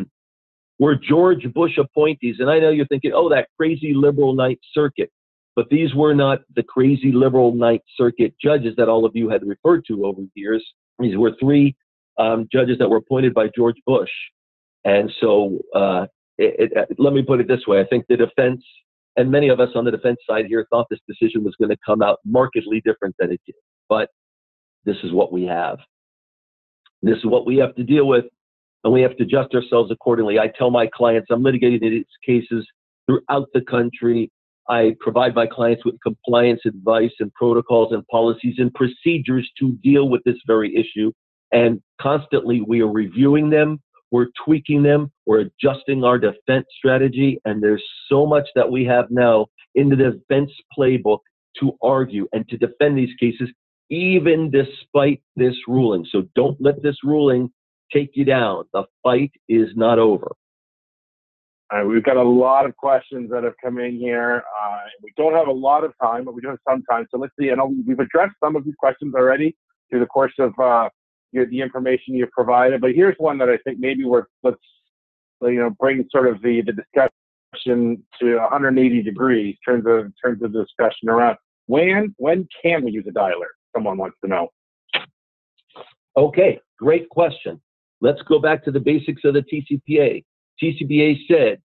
were George Bush appointees. And I know you're thinking, oh, that crazy liberal Ninth Circuit. But these were not the crazy liberal Ninth Circuit judges that all of you had referred to over the years. These were three um, judges that were appointed by George Bush. And so uh, it, it, let me put it this way. I think the defense, and many of us on the defense side here, thought this decision was going to come out markedly different than it did. But this is what we have. This is what we have to deal with, and we have to adjust ourselves accordingly. I tell my clients I'm litigating these cases throughout the country. I provide my clients with compliance advice and protocols and policies and procedures to deal with this very issue. And constantly we are reviewing them, we're tweaking them, we're adjusting our defense strategy. And there's so much that we have now in the defense playbook to argue and to defend these cases, even despite this ruling. So don't let this ruling take you down. The fight is not over. All right, we've got a lot of questions that have come in here. Uh, we don't have a lot of time, but we do have some time. So let's see. I know we've addressed some of these questions already through the course of uh, your, the information you've provided. But here's one that I think maybe we're let's you know bring sort of the the discussion to one hundred eighty degrees. Turn the turn the discussion around. When when can we use a dialer? Someone wants to know. Okay, great question. Let's go back to the basics of the T C P A. T C P A said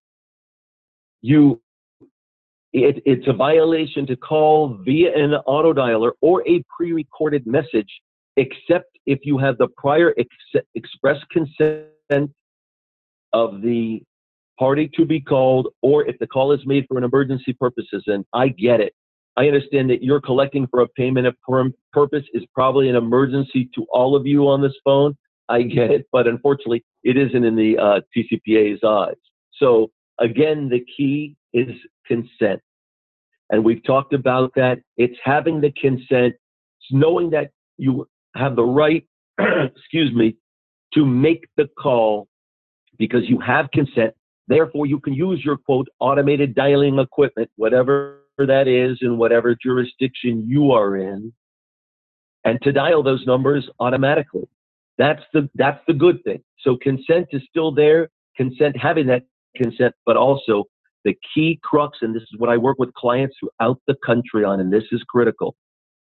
you it, it's a violation to call via an auto dialer or a pre-recorded message, except if you have the prior ex- express consent of the party to be called, or if the call is made for an emergency purposes. And I get it. I understand that you're collecting for a payment of purpose is probably an emergency to all of you on this phone. I get it, but unfortunately, it isn't in the uh, T C P A's eyes. So again, the key is consent. And we've talked about that. It's having the consent, it's knowing that you have the right, excuse me, to make the call because you have consent. Therefore, you can use your, quote, automated dialing equipment, whatever that is in whatever jurisdiction you are in, and to dial those numbers automatically. That's the that's the good thing. So consent is still there, consent, having that consent, but also the key crux, and this is what I work with clients throughout the country on, and this is critical,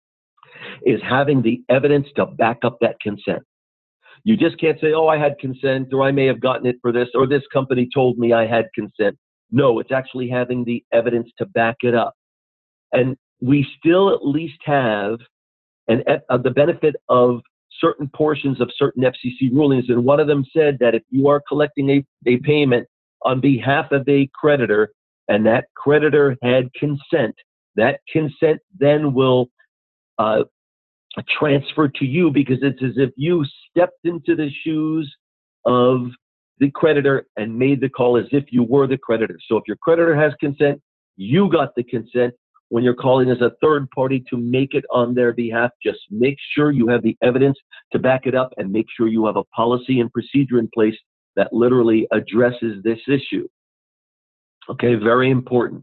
is having the evidence to back up that consent. You just can't say, oh, I had consent, or I may have gotten it for this, or this company told me I had consent. No, it's actually having the evidence to back it up. And we still at least have an, uh, the benefit of certain portions of certain F C C rulings. And one of them said that if you are collecting a, a payment on behalf of a creditor and that creditor had consent, that consent then will uh, transfer to you, because it's as if you stepped into the shoes of the creditor and made the call as if you were the creditor. So if your creditor has consent, you got the consent. When you're calling as a third party to make it on their behalf, just make sure you have the evidence to back it up and make sure you have a policy and procedure in place that literally addresses this issue. Okay, very important.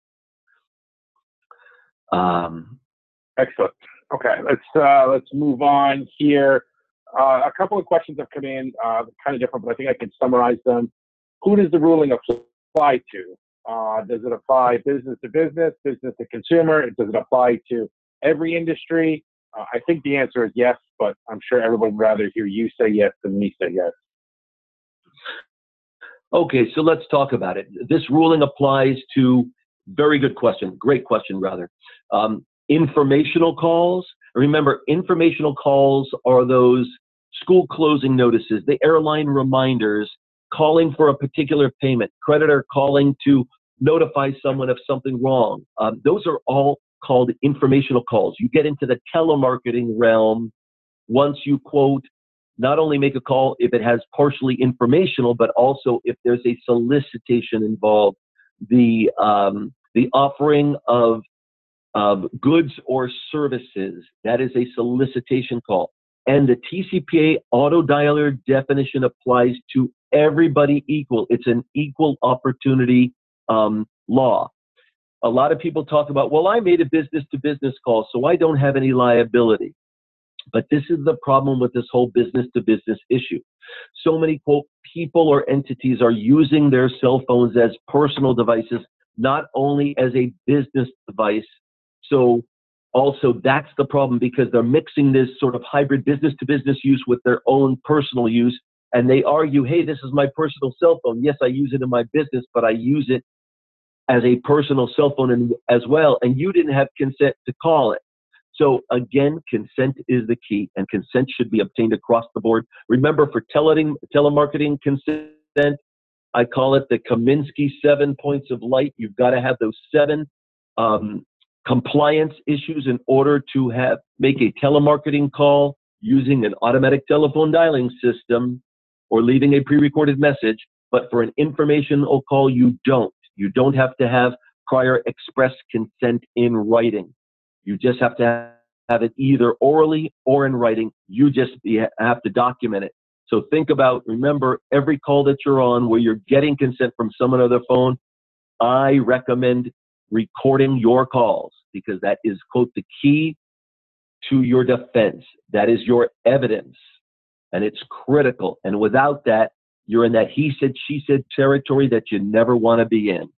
Um, Excellent. Okay, let's uh, let's move on here. Uh, a couple of questions have come in, uh, kind of different, but I think I can summarize them. Who does the ruling apply to? Uh, does it apply business to business, business to consumer? Does it apply to every industry? Uh, I think the answer is yes, but I'm sure everyone would rather hear you say yes than me say yes. Okay, so let's talk about it. This ruling applies to, very good question, great question rather, um, informational calls. Remember, informational calls are those school closing notices, the airline reminders, calling for a particular payment, creditor calling to notify someone of something wrong. Um, those are all called informational calls. You get into the telemarketing realm once you, quote, not only make a call if it has partially informational, but also if there's a solicitation involved, the um, the offering of of goods or services, that is a solicitation call. And the T C P A auto dialer definition applies to everybody equal. It's an equal opportunity um, law. A lot of people talk about, well, I made a business to business call, so I don't have any liability. But this is the problem with this whole business to business issue. So many, quote, people or entities are using their cell phones as personal devices, not only as a business device. So also that's the problem, because they're mixing this sort of hybrid business to business use with their own personal use. And they argue, hey, this is my personal cell phone. Yes, I use it in my business, but I use it as a personal cell phone and, as well. And you didn't have consent to call it. So again, consent is the key, and consent should be obtained across the board. Remember, for tele telemarketing consent, I call it the Kaminsky seven points of light. You've got to have those seven um, compliance issues in order to have make a telemarketing call using an automatic telephone dialing system or leaving a pre-recorded message. But for an informational call, you don't. You don't have to have prior express consent in writing. You just have to have it either orally or in writing. You just have to document it. So think about, remember, every call that you're on where you're getting consent from someone on their phone, I recommend recording your calls, because that is, quote, the key to your defense. That is your evidence, and it's critical. And without that, you're in that he said, she said territory that you never want to be in.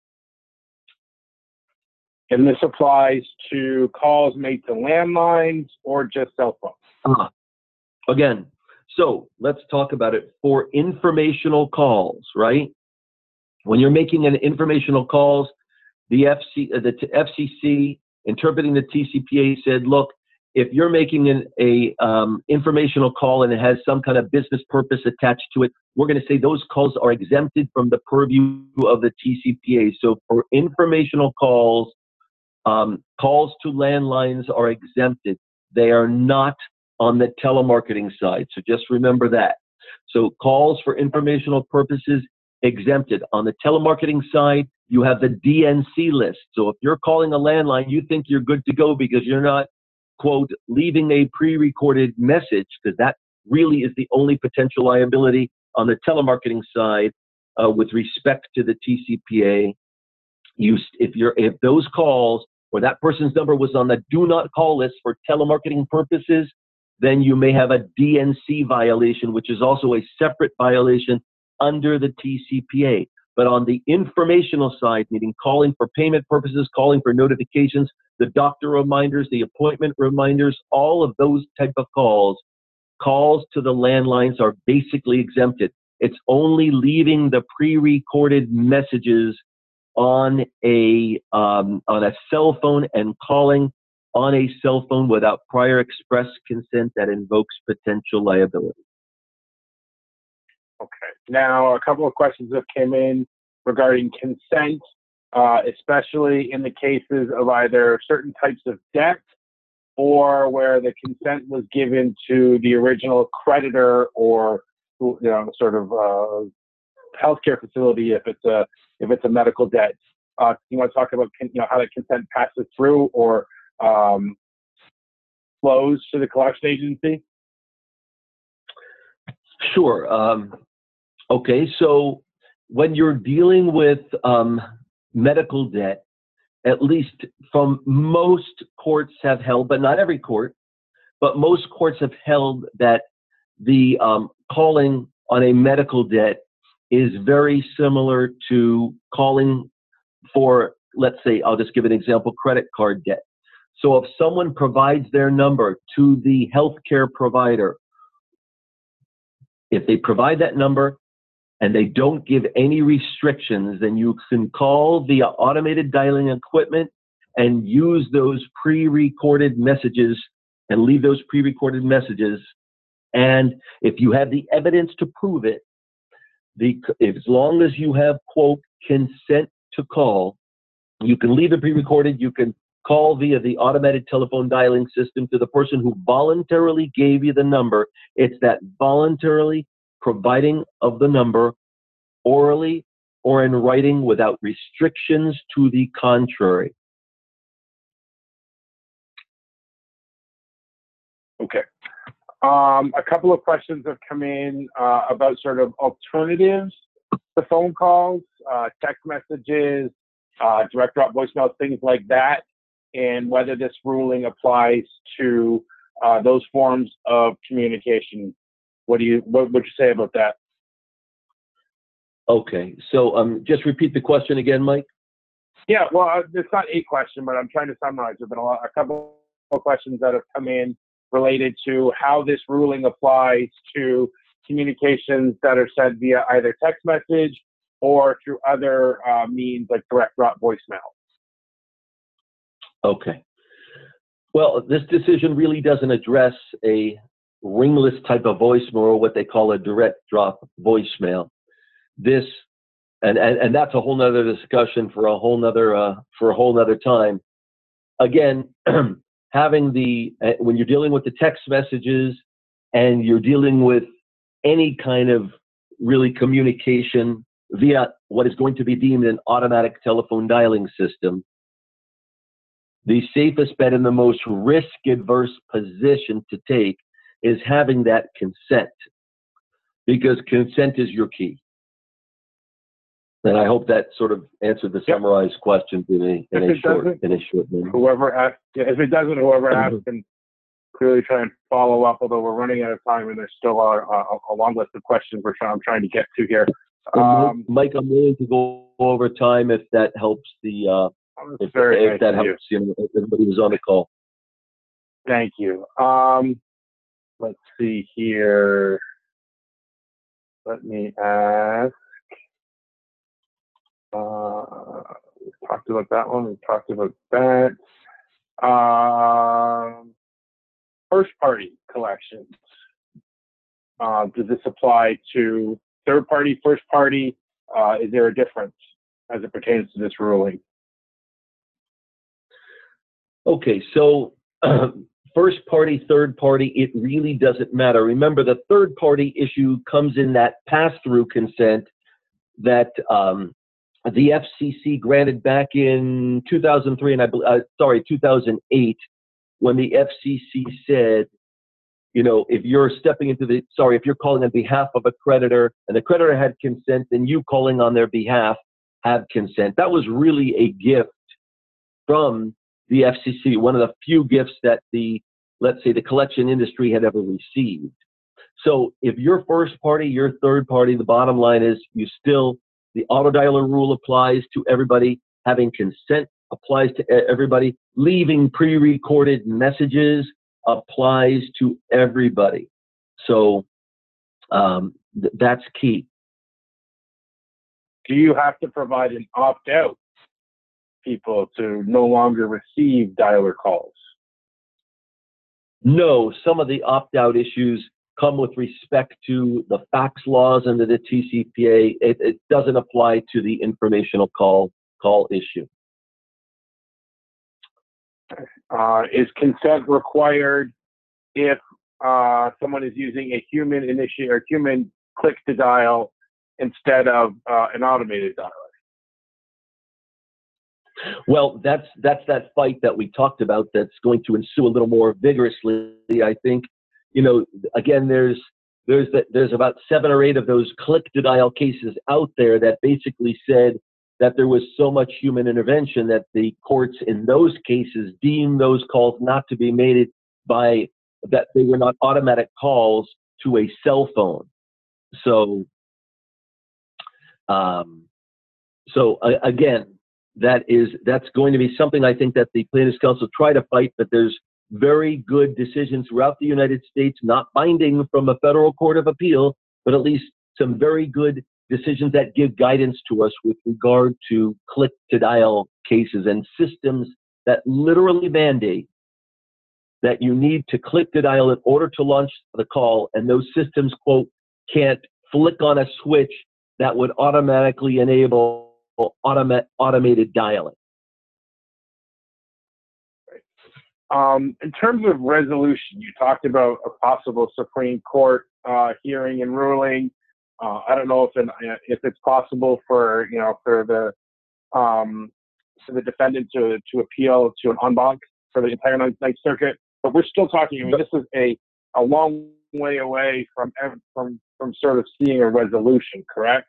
And this applies to calls made to landlines or just cell phones? Uh, again, so let's talk about it for informational calls, right? When you're making an informational calls, the, F C, uh, the F C C, interpreting the T C P A, said, look, if you're making an a, um, informational call and it has some kind of business purpose attached to it, we're going to say those calls are exempted from the purview of the T C P A. So for informational calls, Um, calls to landlines are exempted. They are not on the telemarketing side. So just remember that. So calls for informational purposes, exempted. On the telemarketing side, you have the D N C list. So if you're calling a landline, you think you're good to go because you're not, quote, leaving a pre-recorded message, because that really is the only potential liability on the telemarketing side uh, with respect to the T C P A. You, if you're, if those calls or that person's number was on the do not call list for telemarketing purposes, then you may have a D N C violation, which is also a separate violation under the T C P A. But on the informational side, meaning calling for payment purposes, calling for notifications, the doctor reminders, the appointment reminders, all of those type of calls, calls to the landlines are basically exempted. It's only leaving the pre-recorded messages on a um, on a cell phone and calling on a cell phone without prior express consent that invokes potential liability. Okay. Now, a couple of questions that came in regarding consent, uh, especially in the cases of either certain types of debt or where the consent was given to the original creditor or, you know, sort of uh, healthcare facility if it's a if it's a medical debt. Uh, you want to talk about, you know, how the consent passes through or um, flows to the collection agency? Sure. Um, okay, so when you're dealing with um, medical debt, at least from most courts have held, but not every court, but most courts have held that the um, calling on a medical debt is very similar to calling for, let's say, I'll just give an example, credit card debt. So if someone provides their number to the healthcare provider, if they provide that number and they don't give any restrictions, then you can call via automated dialing equipment and use those pre-recorded messages and leave those pre-recorded messages. And if you have the evidence to prove it, the, as long as you have, quote, consent to call, you can leave it pre-recorded, you can call via the automated telephone dialing system to the person who voluntarily gave you the number. It's that voluntarily providing of the number orally or in writing without restrictions to the contrary. Okay. Um, a couple of questions have come in uh, about sort of alternatives to phone calls, uh, text messages, uh, direct drop voicemails, things like that, and whether this ruling applies to uh, those forms of communication. What do you what would you say about that? Okay, so um, just repeat the question again, Mike. Yeah, well, uh, it's not a question, but I'm trying to summarize. There've been a, lot, a couple of questions that have come in related to how this ruling applies to communications that are sent via either text message or through other uh, means like direct drop voicemail. Okay. Well, this decision really doesn't address a ringless type of voicemail or what they call a direct drop voicemail. This, and, and, and that's a whole nother discussion for a whole nother, uh, for a whole nother time. Again, having the, uh, when you're dealing with the text messages and you're dealing with any kind of really communication via what is going to be deemed an automatic telephone dialing system, the safest bet and the most risk-adverse position to take is having that consent, because consent is your key. And I hope that sort of answered the Yep. summarized question in a, in a short, in a short minute. Whoever asked, yeah, if it doesn't, whoever asked can clearly try and follow up, although we're running out of time and there's still a, a, a long list of questions we're trying, I'm trying to get to here. Um, Mike, I'm willing to go over time if that helps the, uh, if, very if nice that of helps you know, if everybody who's on the call. Thank you. Um, let's see here. Let me ask. Uh, we talked about that one. We talked about that. Um, first party collections. Uh, does this apply to third party, first party? Uh, is there a difference as it pertains to this ruling? Okay, so um, first party, third party, it really doesn't matter. Remember, the third party issue comes in that pass-through consent that um, the F C C granted back in two thousand three, and I uh, sorry, two thousand eight, when the F C C said, you know, if you're stepping into the, sorry, if you're calling on behalf of a creditor and the creditor had consent, then you calling on their behalf have consent. That was really a gift from the F C C, one of the few gifts that the, let's say, the collection industry had ever received. So if you're first party, you're third party, the bottom line is you still, the auto dialer rule applies to everybody, having consent applies to everybody, leaving pre-recorded messages applies to everybody. So um, th that's key. Do you have to provide an opt-out people to no longer receive dialer calls? No, some of the opt-out issues come with respect to the fax laws under the T C P A. It, it doesn't apply to the informational call call issue. Uh, is consent required if uh, someone is using a human initiate or human click to dial instead of uh, an automated dialer? Well, that's that's that fight that we talked about that's going to ensue a little more vigorously, I think. You know, again, there's there's that there's about seven or eight of those click to dial cases out there that basically said that there was so much human intervention that the courts in those cases deemed those calls not to be made by, that they were not automatic calls to a cell phone. So, um, so uh, again, that is, that's going to be something I think that the Plaintiffs' Counsel try to fight, but there's very good decisions throughout the United States, not binding from a federal court of appeal, but at least some very good decisions that give guidance to us with regard to click-to-dial cases and systems that literally mandate that you need to click to dial in order to launch the call, and those systems, quote, can't flick on a switch that would automatically enable automa- automated dialing. Um, in terms of resolution, you talked about a possible Supreme Court uh, hearing and ruling. Uh, I don't know if an, if it's possible for you know for the um, for the defendant to to appeal to an en banc for the entire Ninth Circuit. But we're still talking. I mean, this is a, a long way away from from from sort of seeing a resolution. Correct?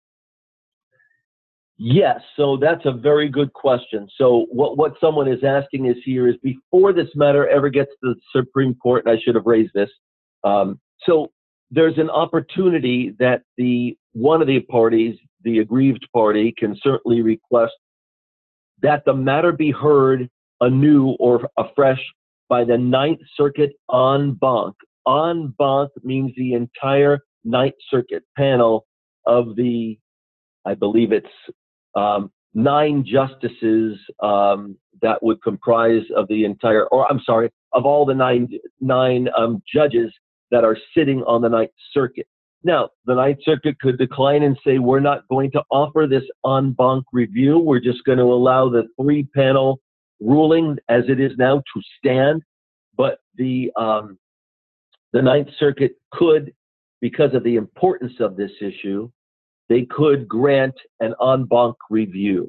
Yes. So that's a very good question. So what what someone is asking is here is before this matter ever gets to the Supreme Court, and I should have raised this. Um, so there's an opportunity that the one of the parties, the aggrieved party, can certainly request that the matter be heard anew or afresh by the Ninth Circuit en banc. En banc means the entire Ninth Circuit panel of the, I believe it's um, nine justices um, that would comprise of the entire, or I'm sorry, of all the nine nine um, judges that are sitting on the Ninth Circuit. Now, the Ninth Circuit could decline and say, we're not going to offer this en banc review. We're just going to allow the three-panel ruling as it is now to stand. But the um, the Ninth Circuit could, because of the importance of this issue, they could grant an en banc review.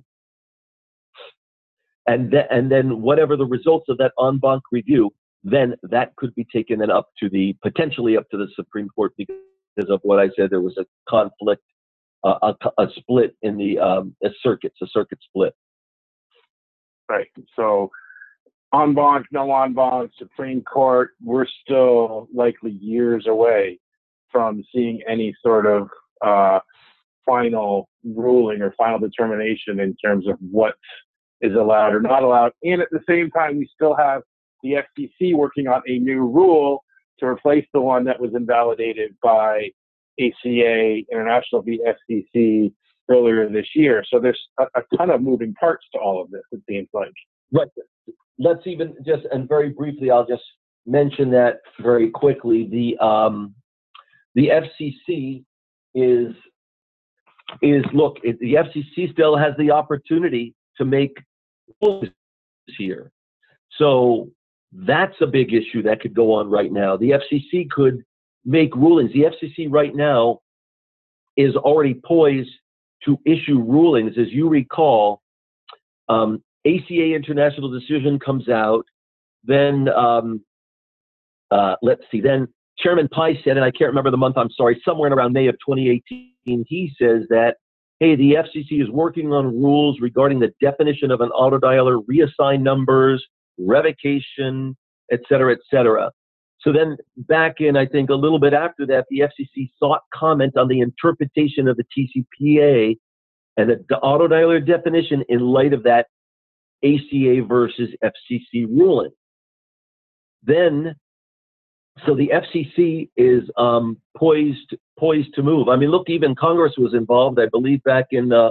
And, th- and then whatever the results of that en banc review, then that could be taken and up to the, potentially up to the Supreme Court because of what I said, there was a conflict, uh, a, a split in the um, a circuits, a circuit split. Right. So en banc, no en banc, Supreme Court, we're still likely years away from seeing any sort of uh, final ruling or final determination in terms of what is allowed or not allowed. And at the same time, we still have the F C C working on a new rule to replace the one that was invalidated by A C A International v. F C C earlier this year. So there's a, a ton of moving parts to all of this, it seems like. Right. Let's even just, and very briefly, I'll just mention that very quickly. The um, the F C C is, is look, it, the F C C still has the opportunity to make rules here. So that's a big issue that could go on right now. The F C C could make rulings. The F C C right now is already poised to issue rulings. As you recall, um, A C A International decision comes out, then um, uh, let's see, then Chairman Pai said, and I can't remember the month, I'm sorry, somewhere in around May of twenty eighteen, he says that, hey, the F C C is working on rules regarding the definition of an autodialer, reassign numbers, revocation, et cetera, et cetera. So then back in, I think, a little bit after that, the F C C sought comment on the interpretation of the T C P A and the, the autodialer definition in light of that A C A versus F C C ruling. Then, so the F C C is um, poised poised to move. I mean, look, even Congress was involved, I believe, back in, uh,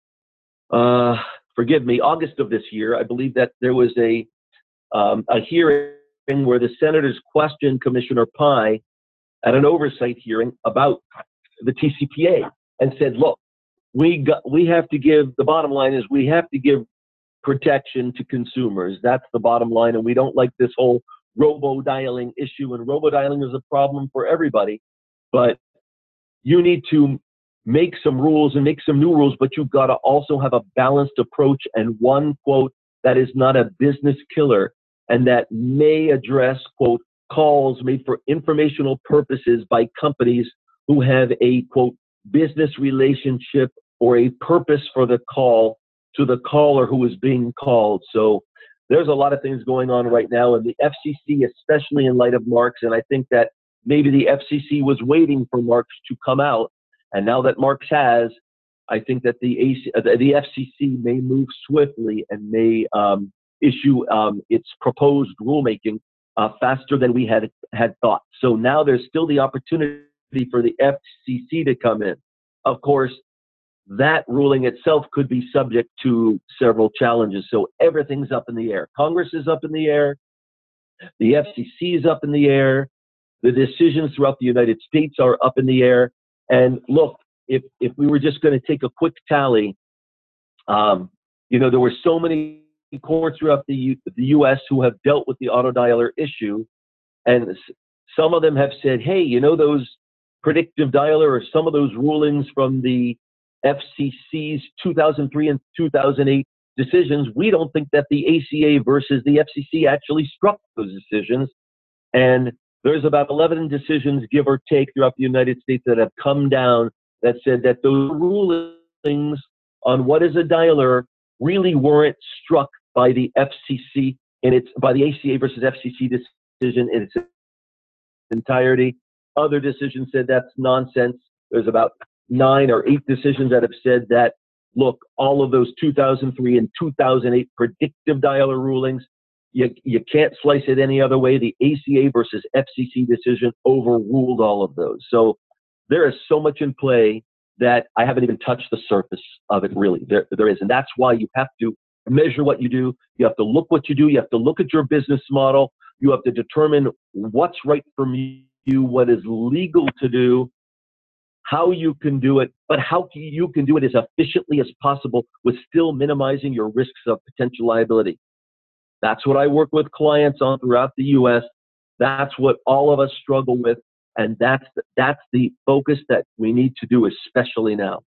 uh, forgive me, August of this year. I believe that there was a um, a hearing where the senators questioned Commissioner Pai at an oversight hearing about the T C P A and said, look, we got, we have to give, the bottom line is we have to give protection to consumers. That's the bottom line. And we don't like this whole robo-dialing issue. And robo-dialing is a problem for everybody. But you need to make some rules and make some new rules, but you've got to also have a balanced approach and one, quote, that is not a business killer and that may address, quote, calls made for informational purposes by companies who have a, quote, business relationship or a purpose for the call to the caller who is being called. So there's a lot of things going on right now, and the F C C, especially in light of Marks, and I think that maybe the F C C was waiting for Marks to come out, and now that Marks has, I think that the, A C, uh, the F C C may move swiftly and may um, issue um, its proposed rulemaking uh, faster than we had had thought. So now there's still the opportunity for the F C C to come in. of course, that ruling itself could be subject to several challenges. So everything's up in the air. Congress is up in the air. The F C C is up in the air. The decisions throughout the United States are up in the air. And look, if, if we were just going to take a quick tally, um, you know, there were so many courts throughout the, U, the U S who have dealt with the auto dialer issue. And some of them have said, hey, you know, those predictive dialer or some of those rulings from the F C C's two thousand three and two thousand eight decisions, we don't think that the A C A versus the F C C actually struck those decisions. And there's about eleven decisions, give or take, throughout the United States that have come down that said that those rulings on what is a dialer really weren't struck by the F C C in its, by the A C A versus F C C decision in its entirety. Other decisions said that's nonsense. There's about nine or eight decisions that have said that, look, all of those two thousand three and two thousand eight predictive dialer rulings, you, you can't slice it any other way. The A C A versus F C C decision overruled all of those. So there is so much in play that I haven't even touched the surface of it, really. There, there is. And that's why you have to measure what you do. You have to look what you do. You have to look at your business model. You have to determine what's right for you, what is legal to do, how you can do it, but how you can do it as efficiently as possible with still minimizing your risks of potential liability. That's what I work with clients on throughout the U S. That's what all of us struggle with, and that's the, that's the focus that we need to do, especially now.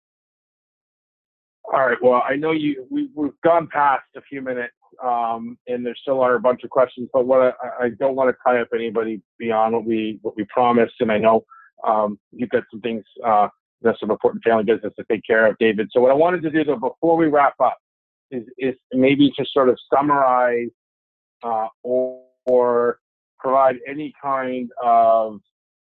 All right. Well, I know you. We, we've gone past a few minutes, um, and there still are a bunch of questions. But what I, I don't want to tie up anybody beyond what we what we promised, and I know um, you've got some things, uh, there's some important family business to take care of, David. So what I wanted to do, though, before we wrap up, is is maybe to sort of summarize uh, or, or provide any kind of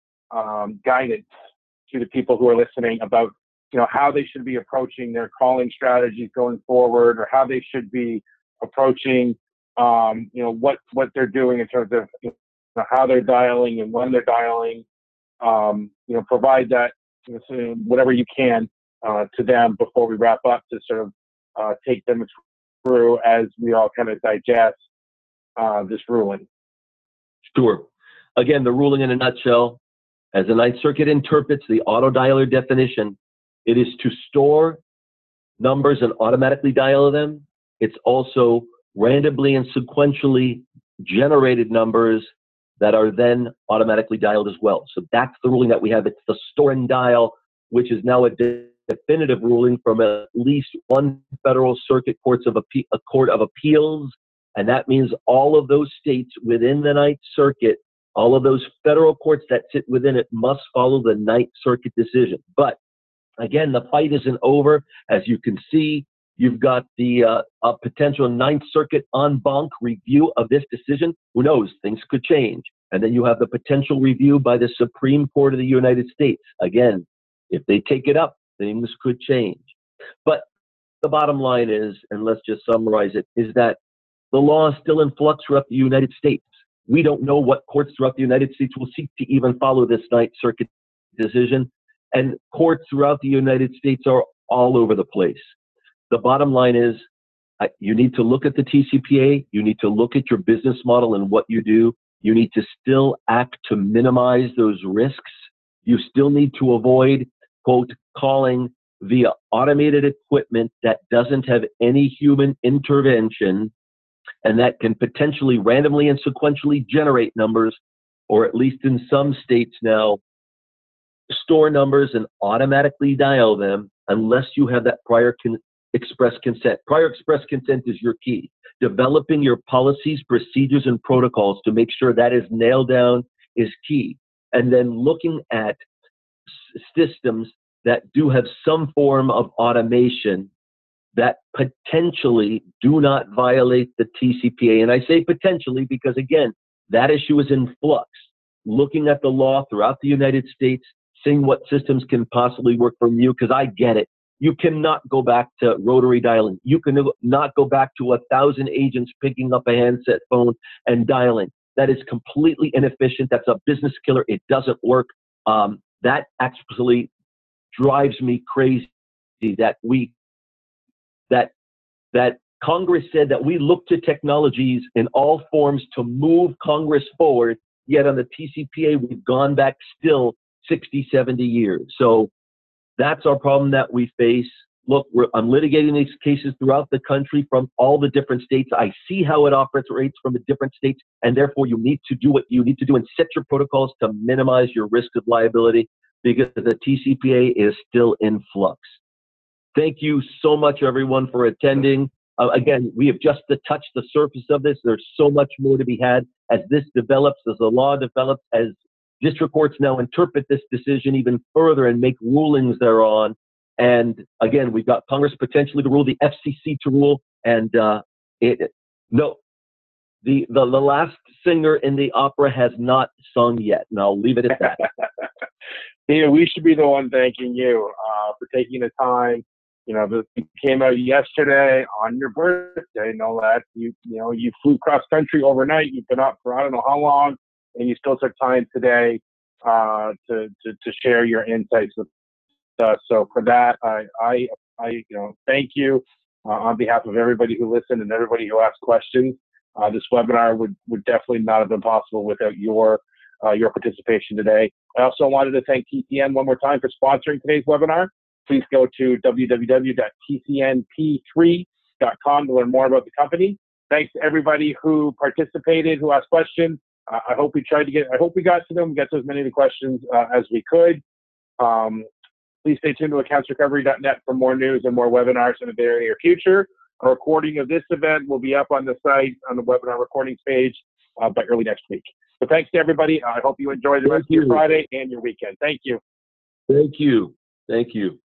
um, guidance to the people who are listening about, you know, how they should be approaching their calling strategies going forward, or how they should be approaching, um, you know, what, what they're doing in terms of, you know, how they're dialing and when they're dialing, um, you know, provide that, you know, whatever you can uh, to them before we wrap up, to sort of uh, take them through as we all kind of digest uh, this ruling. Sure. Again, the ruling in a nutshell, as the Ninth Circuit interprets the auto dialer definition, it is to store numbers and automatically dial them. It's also randomly and sequentially generated numbers that are then automatically dialed as well. So that's the ruling that we have. It's the store and dial, which is now a de definitive ruling from at least one federal circuit courts of appe a court of appeals. And that means all of those states within the Ninth Circuit, all of those federal courts that sit within it, must follow the Ninth Circuit decision. But again, the fight isn't over. As you can see, you've got the uh, a potential Ninth Circuit en banc review of this decision. Who knows? Things could change. And then you have the potential review by the Supreme Court of the United States. Again, if they take it up, things could change. But the bottom line is, and let's just summarize it, is that the law is still in flux throughout the United States. We don't know what courts throughout the United States will seek to even follow this Ninth Circuit decision. And courts throughout the United States are all over the place. The bottom line is, uh, you need to look at the T C P A. You need to look at your business model and what you do. You need to still act to minimize those risks. You still need to avoid, quote, calling via automated equipment that doesn't have any human intervention and that can potentially randomly and sequentially generate numbers, or at least in some states now, store numbers and automatically dial them unless you have that prior con express consent. Prior express consent is your key. Developing your policies, procedures, and protocols to make sure that is nailed down is key. And then looking at systems that do have some form of automation that potentially do not violate the T C P A. And I say potentially because, again, that issue is in flux. Looking at the law throughout the United States, seeing what systems can possibly work for you, because I get it. You cannot go back to rotary dialing. You cannot go back to a thousand agents picking up a handset phone and dialing. That is completely inefficient. That's a business killer. It doesn't work. Um, that actually drives me crazy that we, that, that Congress said that we look to technologies in all forms to move Congress forward, yet on the T C P A, we've gone back still sixty, seventy years. So that's our problem that we face. Look, we're, I'm litigating these cases throughout the country from all the different states. I see how it operates from the different states, and therefore you need to do what you need to do and set your protocols to minimize your risk of liability, because the T C P A is still in flux. Thank you so much, everyone, for attending. Uh, again, we have just touched the surface of this. There's so much more to be had as this develops, as the law develops, as district courts now interpret this decision even further and make rulings thereon. And again, we've got Congress potentially to rule, the F C C to rule, and uh, it, no, the, the the last singer in the opera has not sung yet, and I'll leave it at that. Yeah, we should be the one thanking you uh, for taking the time. You know, this came out yesterday on your birthday, no less. You, you know, you flew cross country overnight. You've been up for I don't know how long, and you still took time today uh, to, to to share your insights with us. So for that, I I, I you know thank you uh, on behalf of everybody who listened and everybody who asked questions. Uh, this webinar would would definitely not have been possible without your uh, your participation today. I also wanted to thank T C N one more time for sponsoring today's webinar. Please go to w w w dot t c n p three dot com to learn more about the company. Thanks to everybody who participated, who asked questions. Uh, I hope we tried to get, I hope we got to them, get to as many of the questions uh, as we could. Um, please stay tuned to accounts recovery dot net for more news and more webinars in the very near future. A recording of this event will be up on the site on the webinar recordings page uh, by early next week. So thanks to everybody. I hope you enjoy the rest of your Friday and your weekend. Thank you. Thank you. Thank you.